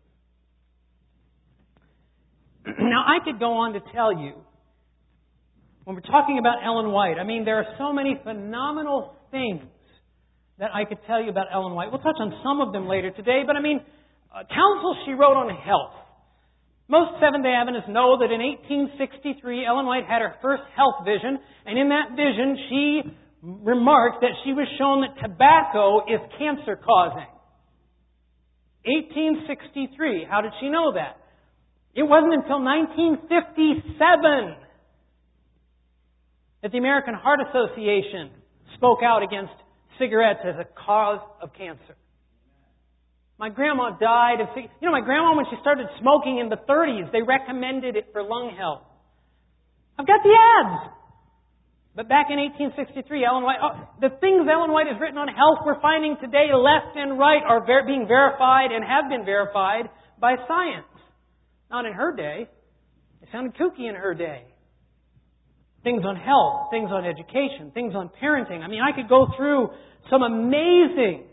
Now, I could go on to tell you, when we're talking about Ellen White, I mean, there are so many phenomenal things that I could tell you about Ellen White. We'll touch on some of them later today, but I mean, uh, counsels she wrote on health. Most Seventh-day Adventists know that in eighteen sixty-three, Ellen White had her first health vision, and in that vision, she remarked that she was shown that tobacco is cancer-causing. eighteen sixty-three. How did she know that? It wasn't until nineteen fifty-seven that the American Heart Association spoke out against cigarettes as a cause of cancer. My grandma died of... You know, my grandma, when she started smoking in the thirties, they recommended it for lung health. I've got the ads! But back in eighteen sixty-three, Ellen White... Oh, the things Ellen White has written on health we're finding today, left and right, are ver- being verified and have been verified by science. Not in her day. It sounded kooky in her day. Things on health, things on education, things on parenting. I mean, I could go through some amazing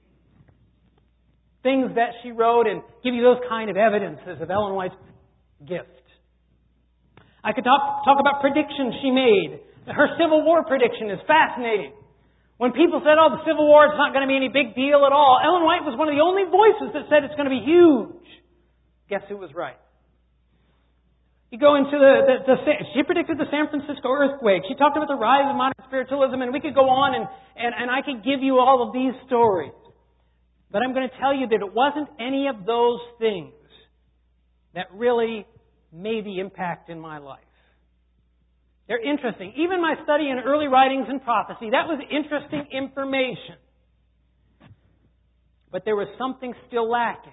things that she wrote and give you those kind of evidences of Ellen White's gift. I could talk, talk about predictions she made. Her Civil War prediction is fascinating. When people said, oh, the Civil War is not going to be any big deal at all, Ellen White was one of the only voices that said it's going to be huge. Guess who was right? You go into the, the, the, she predicted the San Francisco earthquake. She talked about the rise of modern spiritualism, and we could go on and, and, and I could give you all of these stories. But I'm going to tell you that it wasn't any of those things that really made the impact in my life. They're interesting. Even my study in early writings and prophecy, that was interesting information. But there was something still lacking.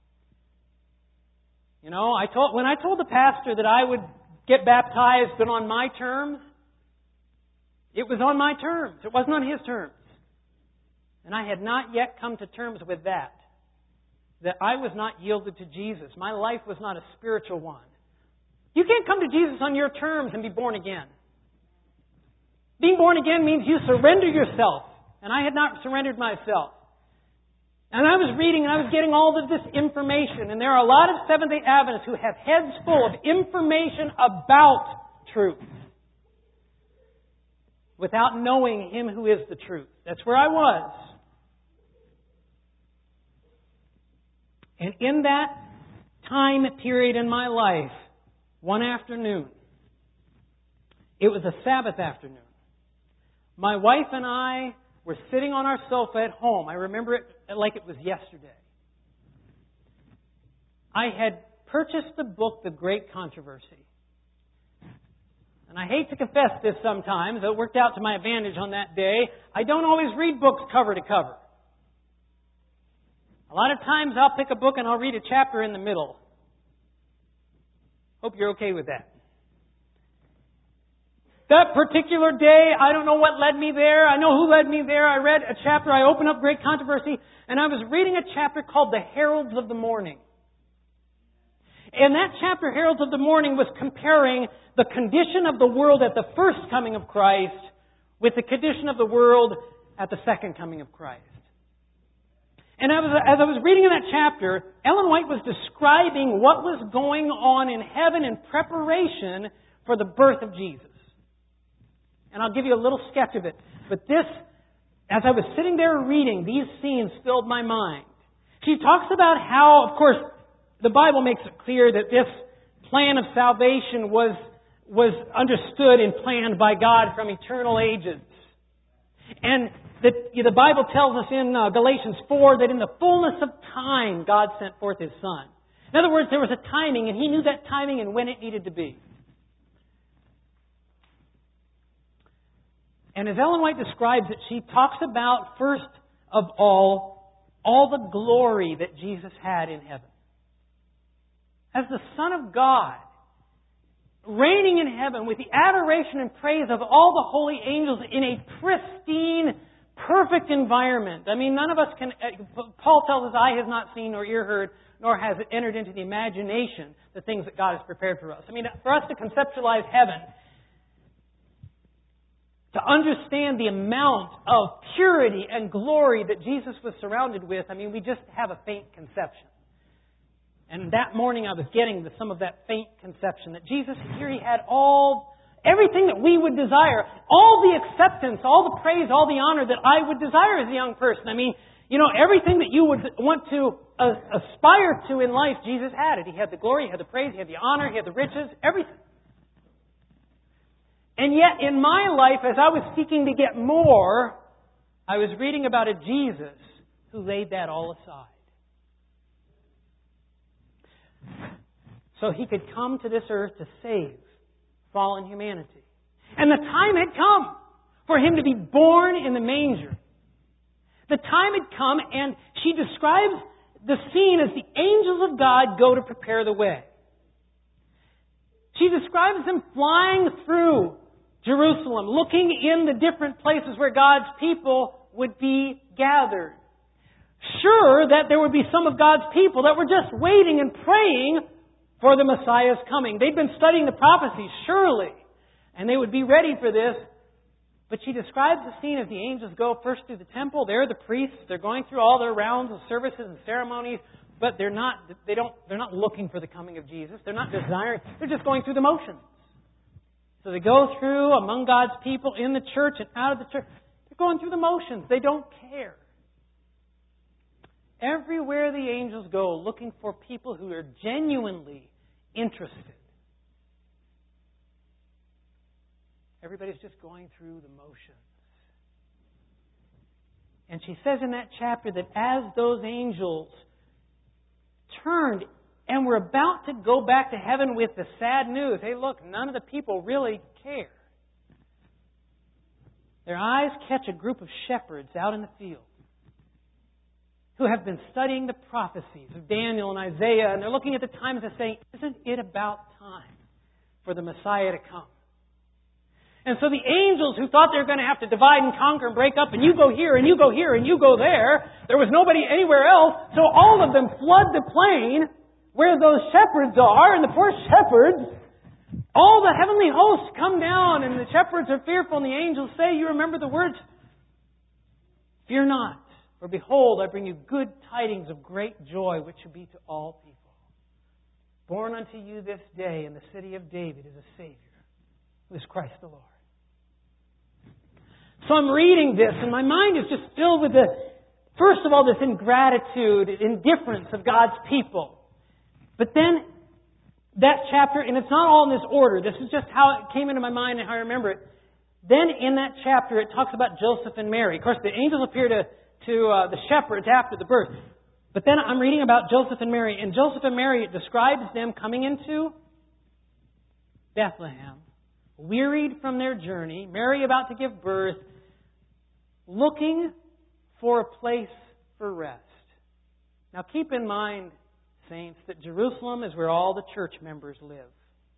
You know, I told when I told the pastor that I would get baptized, but on my terms, it was on my terms. It wasn't on his terms. And I had not yet come to terms with that. That I was not yielded to Jesus. My life was not a spiritual one. You can't come to Jesus on your terms and be born again. Being born again means you surrender yourself. And I had not surrendered myself. And I was reading and I was getting all of this information. And there are a lot of Seventh-day Adventists who have heads full of information about truth without knowing Him who is the truth. That's where I was. And in that time period in my life, one afternoon, it was a Sabbath afternoon, my wife and I were sitting on our sofa at home. I remember it like it was yesterday. I had purchased the book, The Great Controversy. And I hate to confess this sometimes, it worked out to my advantage on that day. I don't always read books cover to cover. A lot of times I'll pick a book and I'll read a chapter in the middle. Hope you're okay with that. That particular day, I don't know what led me there. I know who led me there. I read a chapter. I opened up Great Controversy, and I was reading a chapter called The Heralds of the Morning. And that chapter, Heralds of the Morning, was comparing the condition of the world at the first coming of Christ with the condition of the world at the second coming of Christ. And I was, as I was reading in that chapter, Ellen White was describing what was going on in heaven in preparation for the birth of Jesus. And I'll give you a little sketch of it. But this, as I was sitting there reading, these scenes filled my mind. She talks about how, of course, the Bible makes it clear that this plan of salvation was, was understood and planned by God from eternal ages. And the, the Bible tells us in uh, Galatians four that in the fullness of time, God sent forth His Son. In other words, there was a timing, and He knew that timing and when it needed to be. And as Ellen White describes it, she talks about, first of all, all the glory that Jesus had in heaven. As the Son of God, reigning in heaven with the adoration and praise of all the holy angels in a pristine, perfect environment. I mean, none of us can... Paul tells us, eye has not seen nor ear heard, nor has it entered into the imagination the things that God has prepared for us. I mean, for us to conceptualize heaven, to understand the amount of purity and glory that Jesus was surrounded with, I mean, we just have a faint conception. And that morning I was getting the, some of that faint conception that Jesus, here He had all, everything that we would desire, all the acceptance, all the praise, all the honor that I would desire as a young person. I mean, you know, everything that you would want to uh, aspire to in life, Jesus had it. He had the glory, He had the praise, He had the honor, He had the riches, everything. And yet in my life, as I was seeking to get more, I was reading about a Jesus who laid that all aside. So He could come to this earth to save fallen humanity. And the time had come for Him to be born in the manger. The time had come, and she describes the scene as the angels of God go to prepare the way. She describes them flying through Jerusalem, looking in the different places where God's people would be gathered. Sure that there would be some of God's people that were just waiting and praying for the Messiah's coming. They'd been studying the prophecies, surely, and they would be ready for this. But she describes the scene as the angels go first through the temple. They're the priests. They're going through all their rounds of services and ceremonies, but they're not. They don't. They're not looking for the coming of Jesus. They're not desiring. They're just going through the motions. So they go through among God's people in the church and out of the church. They're going through the motions. They don't care. Everywhere the angels go, looking for people who are genuinely interested. Everybody's just going through the motions. And she says in that chapter that as those angels turned and were about to go back to heaven with the sad news, hey, look, none of the people really care. Their eyes catch a group of shepherds out in the field who have been studying the prophecies of Daniel and Isaiah, and they're looking at the times and saying, isn't it about time for the Messiah to come? And so the angels who thought they were going to have to divide and conquer and break up, and you go here, and you go here, and you go there, there was nobody anywhere else, so all of them flood the plain where those shepherds are, and the poor shepherds, all the heavenly hosts come down, and the shepherds are fearful, and the angels say, you remember the words, fear not. For behold, I bring you good tidings of great joy, which shall be to all people. Born unto you this day in the city of David is a Savior, who is Christ the Lord. So I'm reading this, and my mind is just filled with the, first of all, this ingratitude, indifference of God's people. But then, that chapter, and it's not all in this order, this is just how it came into my mind and how I remember it. Then in that chapter, it talks about Joseph and Mary. Of course, the angels appear to to uh, the shepherds after the birth. But then I'm reading about Joseph and Mary. And Joseph and Mary, it describes them coming into Bethlehem, wearied from their journey, Mary about to give birth, looking for a place for rest. Now keep in mind, saints, that Jerusalem is where all the church members live.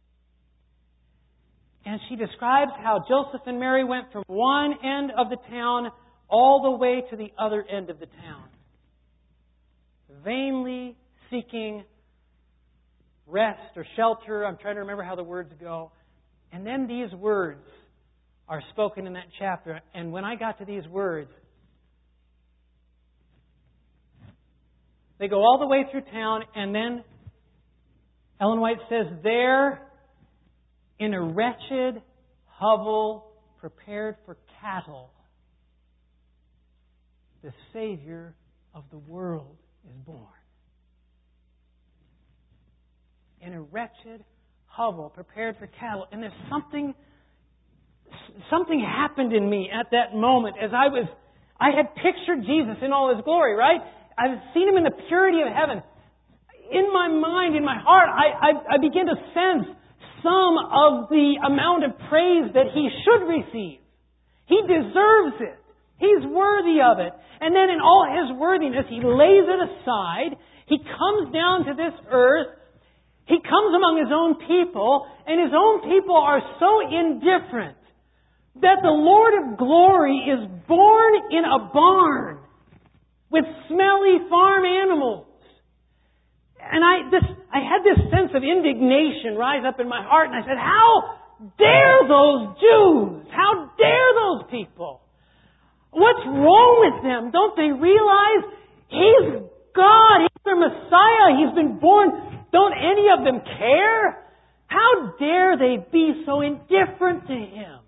And she describes how Joseph and Mary went from one end of the town all the way to the other end of the town, vainly seeking rest or shelter. I'm trying to remember how the words go. And then these words are spoken in that chapter. And when I got to these words, they go all the way through town, and then Ellen White says, there, in a wretched hovel prepared for cattle, the Savior of the world is born. In a wretched hovel prepared for cattle. And there's something, something happened in me at that moment as I was, I had pictured Jesus in all His glory, right? I've seen Him in the purity of heaven. in my mind, in my heart, I, I, I begin to sense some of the amount of praise that He should receive. He deserves it. He's worthy of it. And then in all His worthiness, He lays it aside. He comes down to this earth. He comes among His own people, and His own people are so indifferent that the Lord of glory is born in a barn with smelly farm animals. And I this I had this sense of indignation rise up in my heart, and I said, how dare those Jews? How dare those people? What's wrong with them? Don't they realize He's God? He's their Messiah. He's been born. Don't any of them care? How dare they be so indifferent to Him?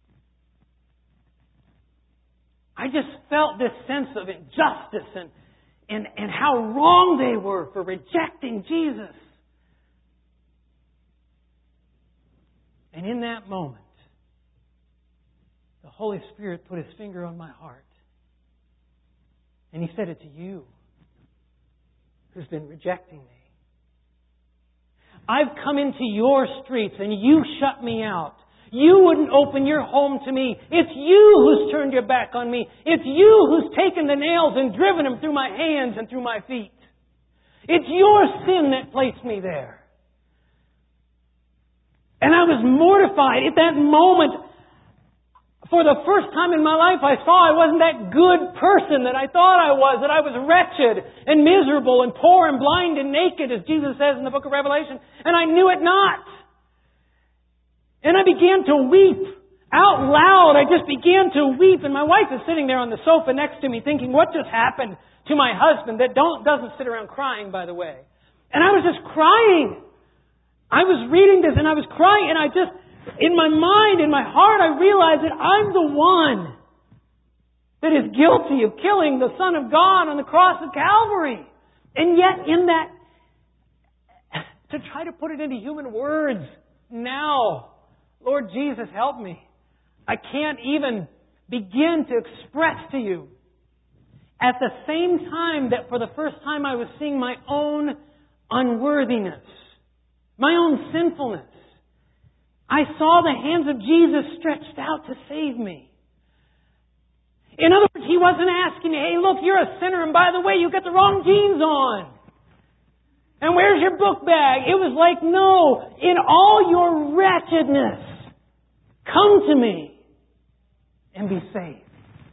I just felt this sense of injustice and, and, and how wrong they were for rejecting Jesus. And in that moment, the Holy Spirit put His finger on my heart. And He said, it's you who's been rejecting me. I've come into your streets and you shut me out. You wouldn't open your home to me. It's you who's turned your back on me. It's you who's taken the nails and driven them through my hands and through my feet. It's your sin that placed me there. And I was mortified at that moment. For the first time in my life, I saw I wasn't that good person that I thought I was, that I was wretched and miserable and poor and blind and naked, as Jesus says in the book of Revelation, and I knew it not. And I began to weep out loud. I just began to weep, and my wife is sitting there on the sofa next to me thinking, what just happened to my husband that don't doesn't sit around crying, by the way. And I was just crying. I was reading this and I was crying, and I just... in my mind, in my heart, I realized that I'm the one that is guilty of killing the Son of God on the cross of Calvary. And yet in that, to try to put it into human words now, Lord Jesus, help me. I can't even begin to express to you at the same time that for the first time I was seeing my own unworthiness, my own sinfulness. I saw the hands of Jesus stretched out to save me. In other words, He wasn't asking me, hey, look, you're a sinner, and by the way, you got the wrong jeans on. And where's your book bag? It was like, no, in all your wretchedness, come to me and be saved.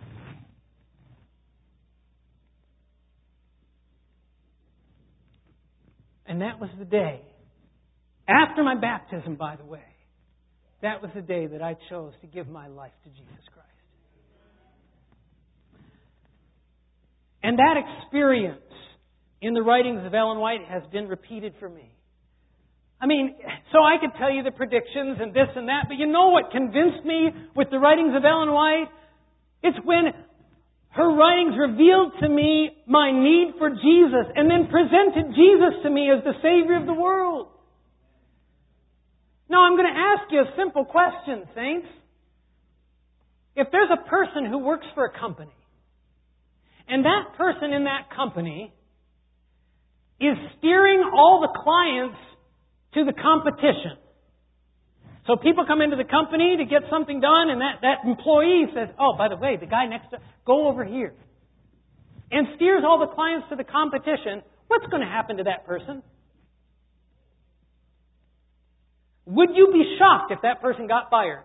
And that was the day, after my baptism, by the way, that was the day that I chose to give my life to Jesus Christ. And that experience in the writings of Ellen White has been repeated for me. I mean, so I could tell you the predictions and this and that, but you know what convinced me with the writings of Ellen White? It's when her writings revealed to me my need for Jesus and then presented Jesus to me as the Savior of the world. Now, I'm going to ask you a simple question, saints. If there's a person who works for a company, and that person in that company is steering all the clients to the competition. So people come into the company to get something done, and that, that employee says, oh, by the way, the guy next to, go over here. And steers all the clients to the competition. What's going to happen to that person? Would you be shocked if that person got fired?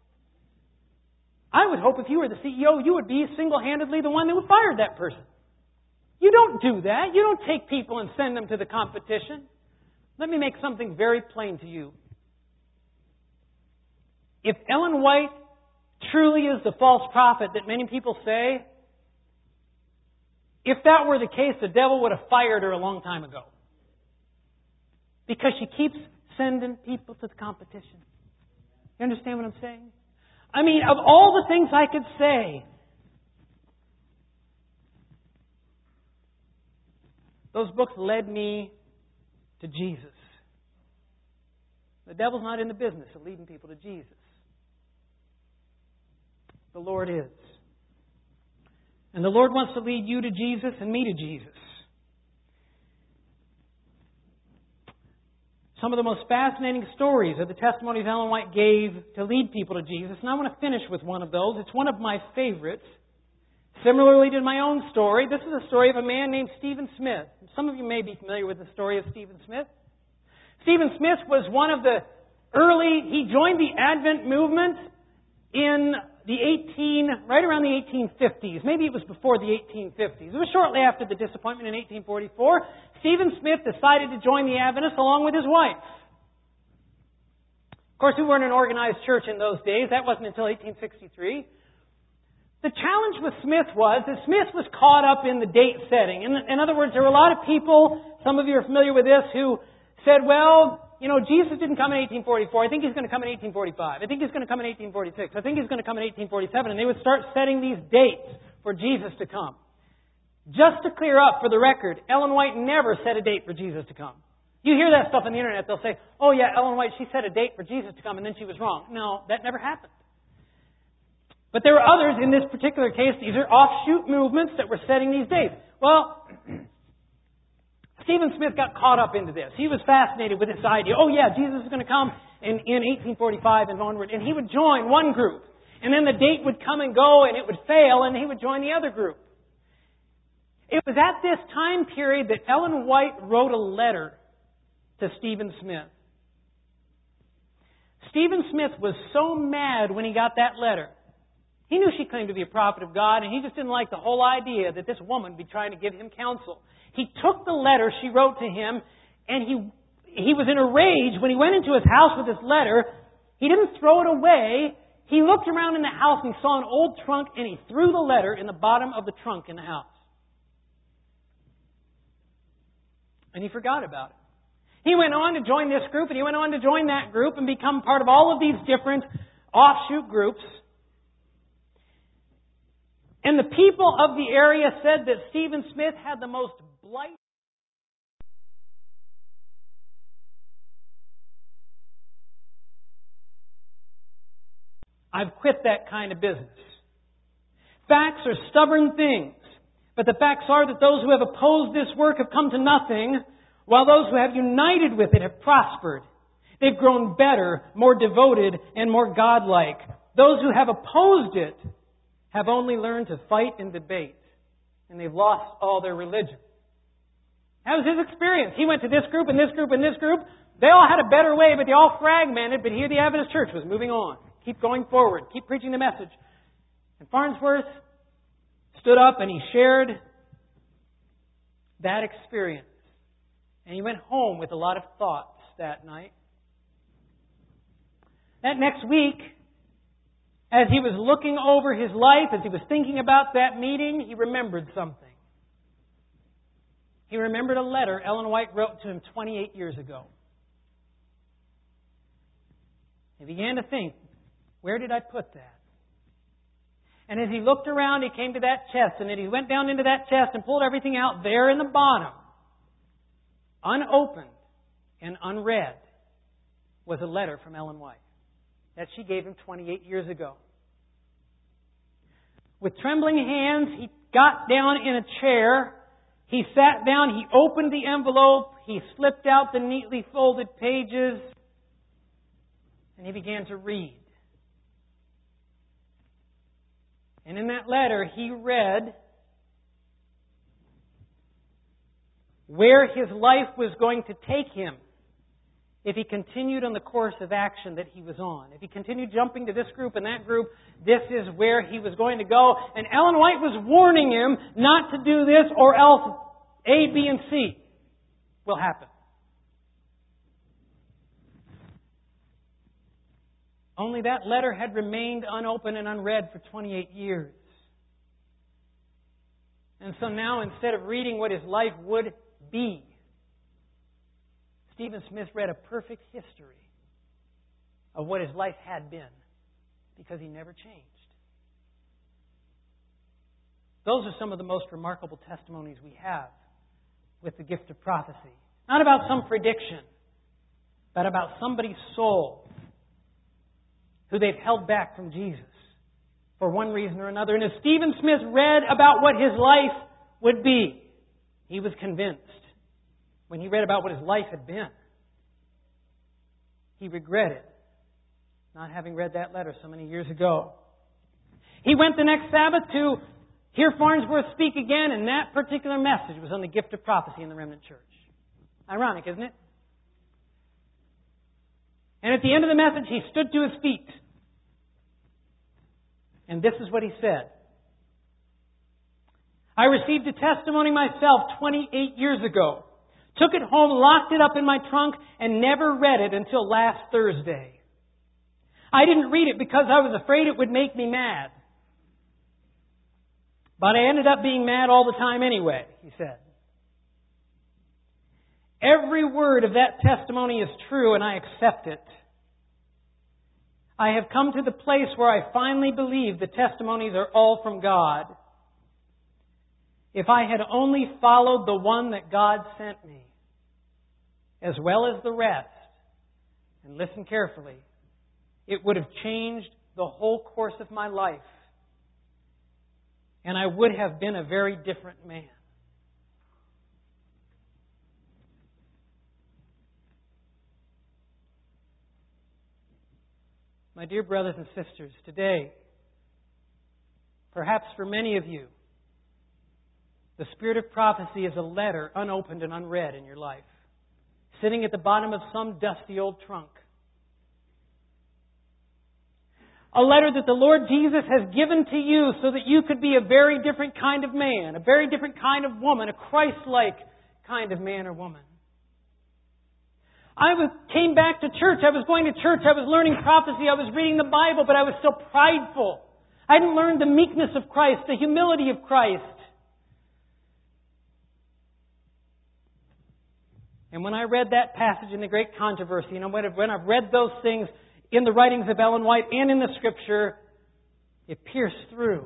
I would hope if you were the C E O, you would be single-handedly the one that would fire that person. You don't do that. You don't take people and send them to the competition. Let me make something very plain to you. If Ellen White truly is the false prophet that many people say, if that were the case, the devil would have fired her a long time ago. Because she keeps sending people to the competition. You understand what I'm saying? I mean, of all the things I could say, those books led me to Jesus. The devil's not in the business of leading people to Jesus. The Lord is. And the Lord wants to lead you to Jesus and me to Jesus. Some of the most fascinating stories are the testimonies Ellen White gave to lead people to Jesus. And I want to finish with one of those. It's one of my favorites. Similarly to my own story, this is a story of a man named Stephen Smith. Some of you may be familiar with the story of Stephen Smith. Stephen Smith was one of the early, he joined the Advent movement in the eighteen, right around the eighteen fifties. Maybe it was before the eighteen fifties. It was shortly after the disappointment in eighteen forty-four. Stephen Smith decided to join the Adventists along with his wife. Of course, we weren't an organized church in those days. That wasn't until eighteen sixty-three. The challenge with Smith was that Smith was caught up in the date setting. In, in other words, there were a lot of people, some of you are familiar with this, who said, well, you know, Jesus didn't come in eighteen forty-four. I think He's going to come in eighteen forty-five. I think He's going to come in eighteen forty-six. I think He's going to come in eighteen forty-seven. And they would start setting these dates for Jesus to come. Just to clear up for the record, Ellen White never set a date for Jesus to come. You hear that stuff on the internet. They'll say, oh yeah, Ellen White, she set a date for Jesus to come and then she was wrong. No, that never happened. But there were others in this particular case. These are offshoot movements that were setting these dates. Well, Stephen Smith got caught up into this. He was fascinated with this idea. Oh yeah, Jesus is going to come in, in eighteen forty-five and onward. And he would join one group. And then the date would come and go and it would fail and he would join the other group. It was at this time period that Ellen White wrote a letter to Stephen Smith. Stephen Smith was so mad when he got that letter. He knew she claimed to be a prophet of God, and he just didn't like the whole idea that this woman would be trying to give him counsel. He took the letter she wrote to him, and he he was in a rage when he went into his house with this letter. He didn't throw it away. He looked around in the house and he saw an old trunk, and he threw the letter in the bottom of the trunk in the house. And he forgot about it. He went on to join this group, and he went on to join that group and become part of all of these different offshoot groups. And the people of the area said that Stephen Smith had the most blight. I've quit that kind of business. Facts are stubborn things, but the facts are that those who have opposed this work have come to nothing, while those who have united with it have prospered. They've grown better, more devoted, and more godlike. Those who have opposed it have only learned to fight and debate, and they've lost all their religion. That was his experience. He went to this group and this group and this group. They all had a better way, but they all fragmented, but here the Adventist Church was moving on. Keep going forward. Keep preaching the message. And Farnsworth stood up and he shared that experience. And he went home with a lot of thoughts that night. That next week, as he was looking over his life, as he was thinking about that meeting, he remembered something. He remembered a letter Ellen White wrote to him twenty-eight years ago. He began to think, where did I put that? And as he looked around, he came to that chest, and then he went down into that chest and pulled everything out. There in the bottom, unopened and unread, was a letter from Ellen White that she gave him twenty-eight years ago. With trembling hands, he got down in a chair. He sat down. He opened the envelope. He slipped out the neatly folded pages. And he began to read. And in that letter, he read where his life was going to take him if he continued on the course of action that he was on. If he continued jumping to this group and that group, this is where he was going to go. And Ellen White was warning him not to do this or else A, B, and C will happen. Only that letter had remained unopened and unread for twenty-eight years. And so now, instead of reading what his life would be, Stephen Smith read a perfect history of what his life had been, because he never changed. Those are some of the most remarkable testimonies we have with the gift of prophecy. Not about some prediction, but about somebody's soul who they've held back from Jesus for one reason or another. And as Stephen Smith read about what his life would be, he was convinced when he read about what his life had been he regretted not having read that letter so many years ago. He went the next Sabbath to hear Farnsworth speak again, and that particular message was on the gift of prophecy in the remnant church. Ironic, isn't it? And at the end of the message, he stood to his feet. And this is what he said. I received a testimony myself twenty-eight years ago. Took it home, locked it up in my trunk, and never read it until last Thursday. I didn't read it because I was afraid it would make me mad. But I ended up being mad all the time anyway, he said. Every word of that testimony is true, and I accept it. I have come to the place where I finally believe the testimonies are all from God. If I had only followed the one that God sent me, as well as the rest, and listen carefully, it would have changed the whole course of my life. And I would have been a very different man. My dear brothers and sisters, today, perhaps for many of you, the spirit of prophecy is a letter unopened and unread in your life, sitting at the bottom of some dusty old trunk. A letter that the Lord Jesus has given to you so that you could be a very different kind of man, a very different kind of woman, a Christ-like kind of man or woman. I was, came back to church. I was going to church. I was learning prophecy. I was reading the Bible, but I was still prideful. I hadn't learned the meekness of Christ, the humility of Christ. And when I read that passage in the Great Controversy, you know, when I've read those things in the writings of Ellen White and in the Scripture, it pierced through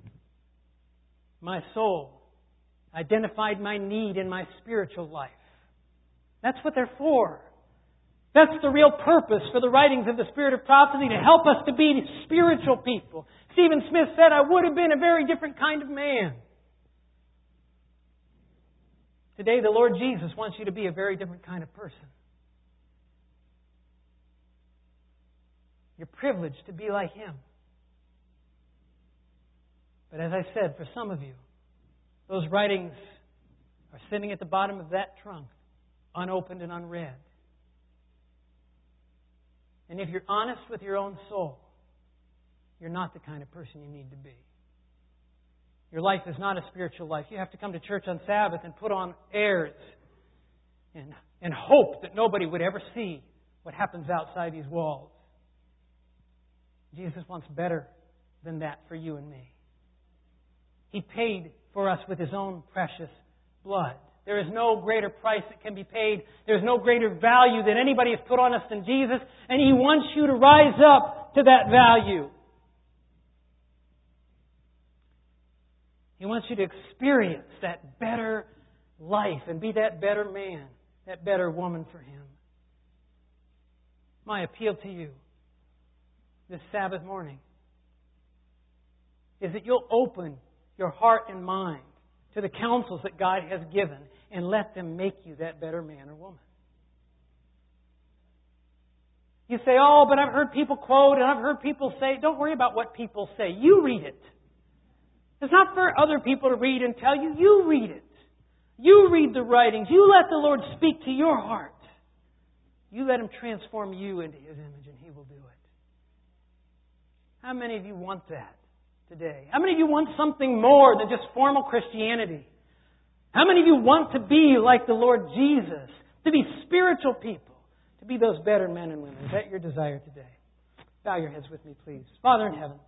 my soul, identified my need in my spiritual life. That's what they're for. That's the real purpose for the writings of the Spirit of Prophecy, to help us to be spiritual people. Stephen Smith said, I would have been a very different kind of man. Today, the Lord Jesus wants you to be a very different kind of person. You're privileged to be like Him. But as I said, for some of you, those writings are sitting at the bottom of that trunk, unopened and unread. And if you're honest with your own soul, you're not the kind of person you need to be. Your life is not a spiritual life. You have to come to church on Sabbath and put on airs and, and hope that nobody would ever see what happens outside these walls. Jesus wants better than that for you and me. He paid for us with His own precious blood. There is no greater price that can be paid. There is no greater value that anybody has put on us than Jesus. And He wants you to rise up to that value. He wants you to experience that better life and be that better man, that better woman for Him. My appeal to you this Sabbath morning is that you'll open your heart and mind to the counsels that God has given and let them make you that better man or woman. You say, oh, but I've heard people quote and I've heard people say. Don't worry about what people say. You read it. It's not for other people to read and tell you. You read it. You read the writings. You let the Lord speak to your heart. You let Him transform you into His image and He will do it. How many of you want that today? How many of you want something more than just formal Christianity? How many of you want to be like the Lord Jesus? To be spiritual people? To be those better men and women? Is that your desire today? Bow your heads with me, please. Father in heaven.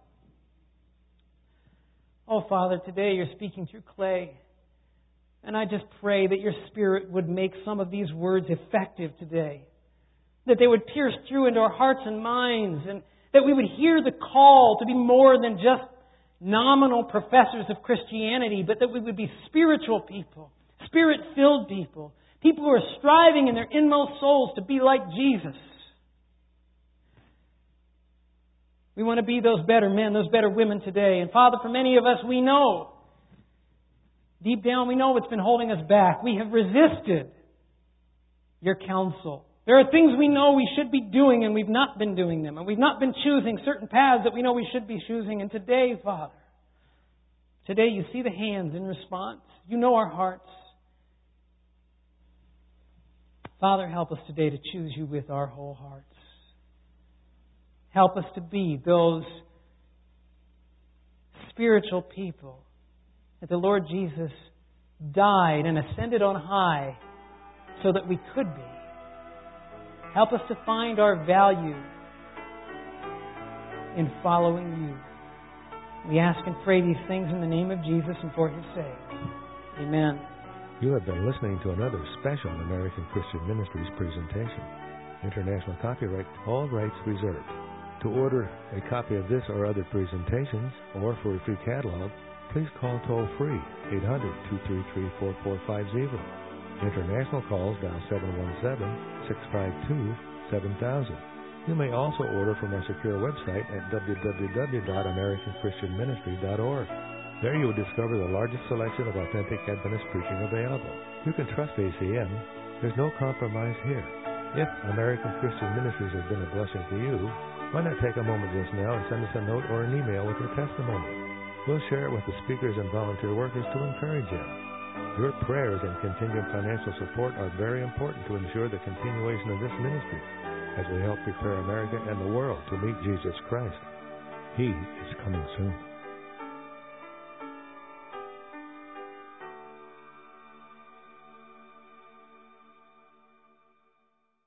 Oh, Father, today You're speaking through clay. And I just pray that Your Spirit would make some of these words effective today. That they would pierce through into our hearts and minds. And that we would hear the call to be more than just nominal professors of Christianity, but that we would be spiritual people, Spirit-filled people, people who are striving in their inmost souls to be like Jesus. We want to be those better men, those better women today. And Father, for many of us, we know, deep down we know what's been holding us back. We have resisted Your counsel. There are things we know we should be doing and we've not been doing them. And we've not been choosing certain paths that we know we should be choosing. And today, Father, today you see the hands in response. You know our hearts. Father, help us today to choose you with our whole hearts. Help us to be those spiritual people that the Lord Jesus died and ascended on high so that we could be. Help us to find our value in following you. We ask and pray these things in the name of Jesus and for His sake. Amen. You have been listening to another special American Christian Ministries presentation. International copyright, all rights reserved. To order a copy of this or other presentations, or for a free catalog, please call toll-free eight hundred, two three three, four four five zero. International calls dial seven one seven, six five two, seven thousand. You may also order from our secure website at w w w dot american christian ministry dot org. There you will discover the largest selection of authentic Adventist preaching available. You can trust A C M. There's no compromise here. If American Christian Ministries has been a blessing to you, why not take a moment just now and send us a note or an email with your testimony? We'll share it with the speakers and volunteer workers to encourage you. Your prayers and continued financial support are very important to ensure the continuation of this ministry as we help prepare America and the world to meet Jesus Christ. He is coming soon.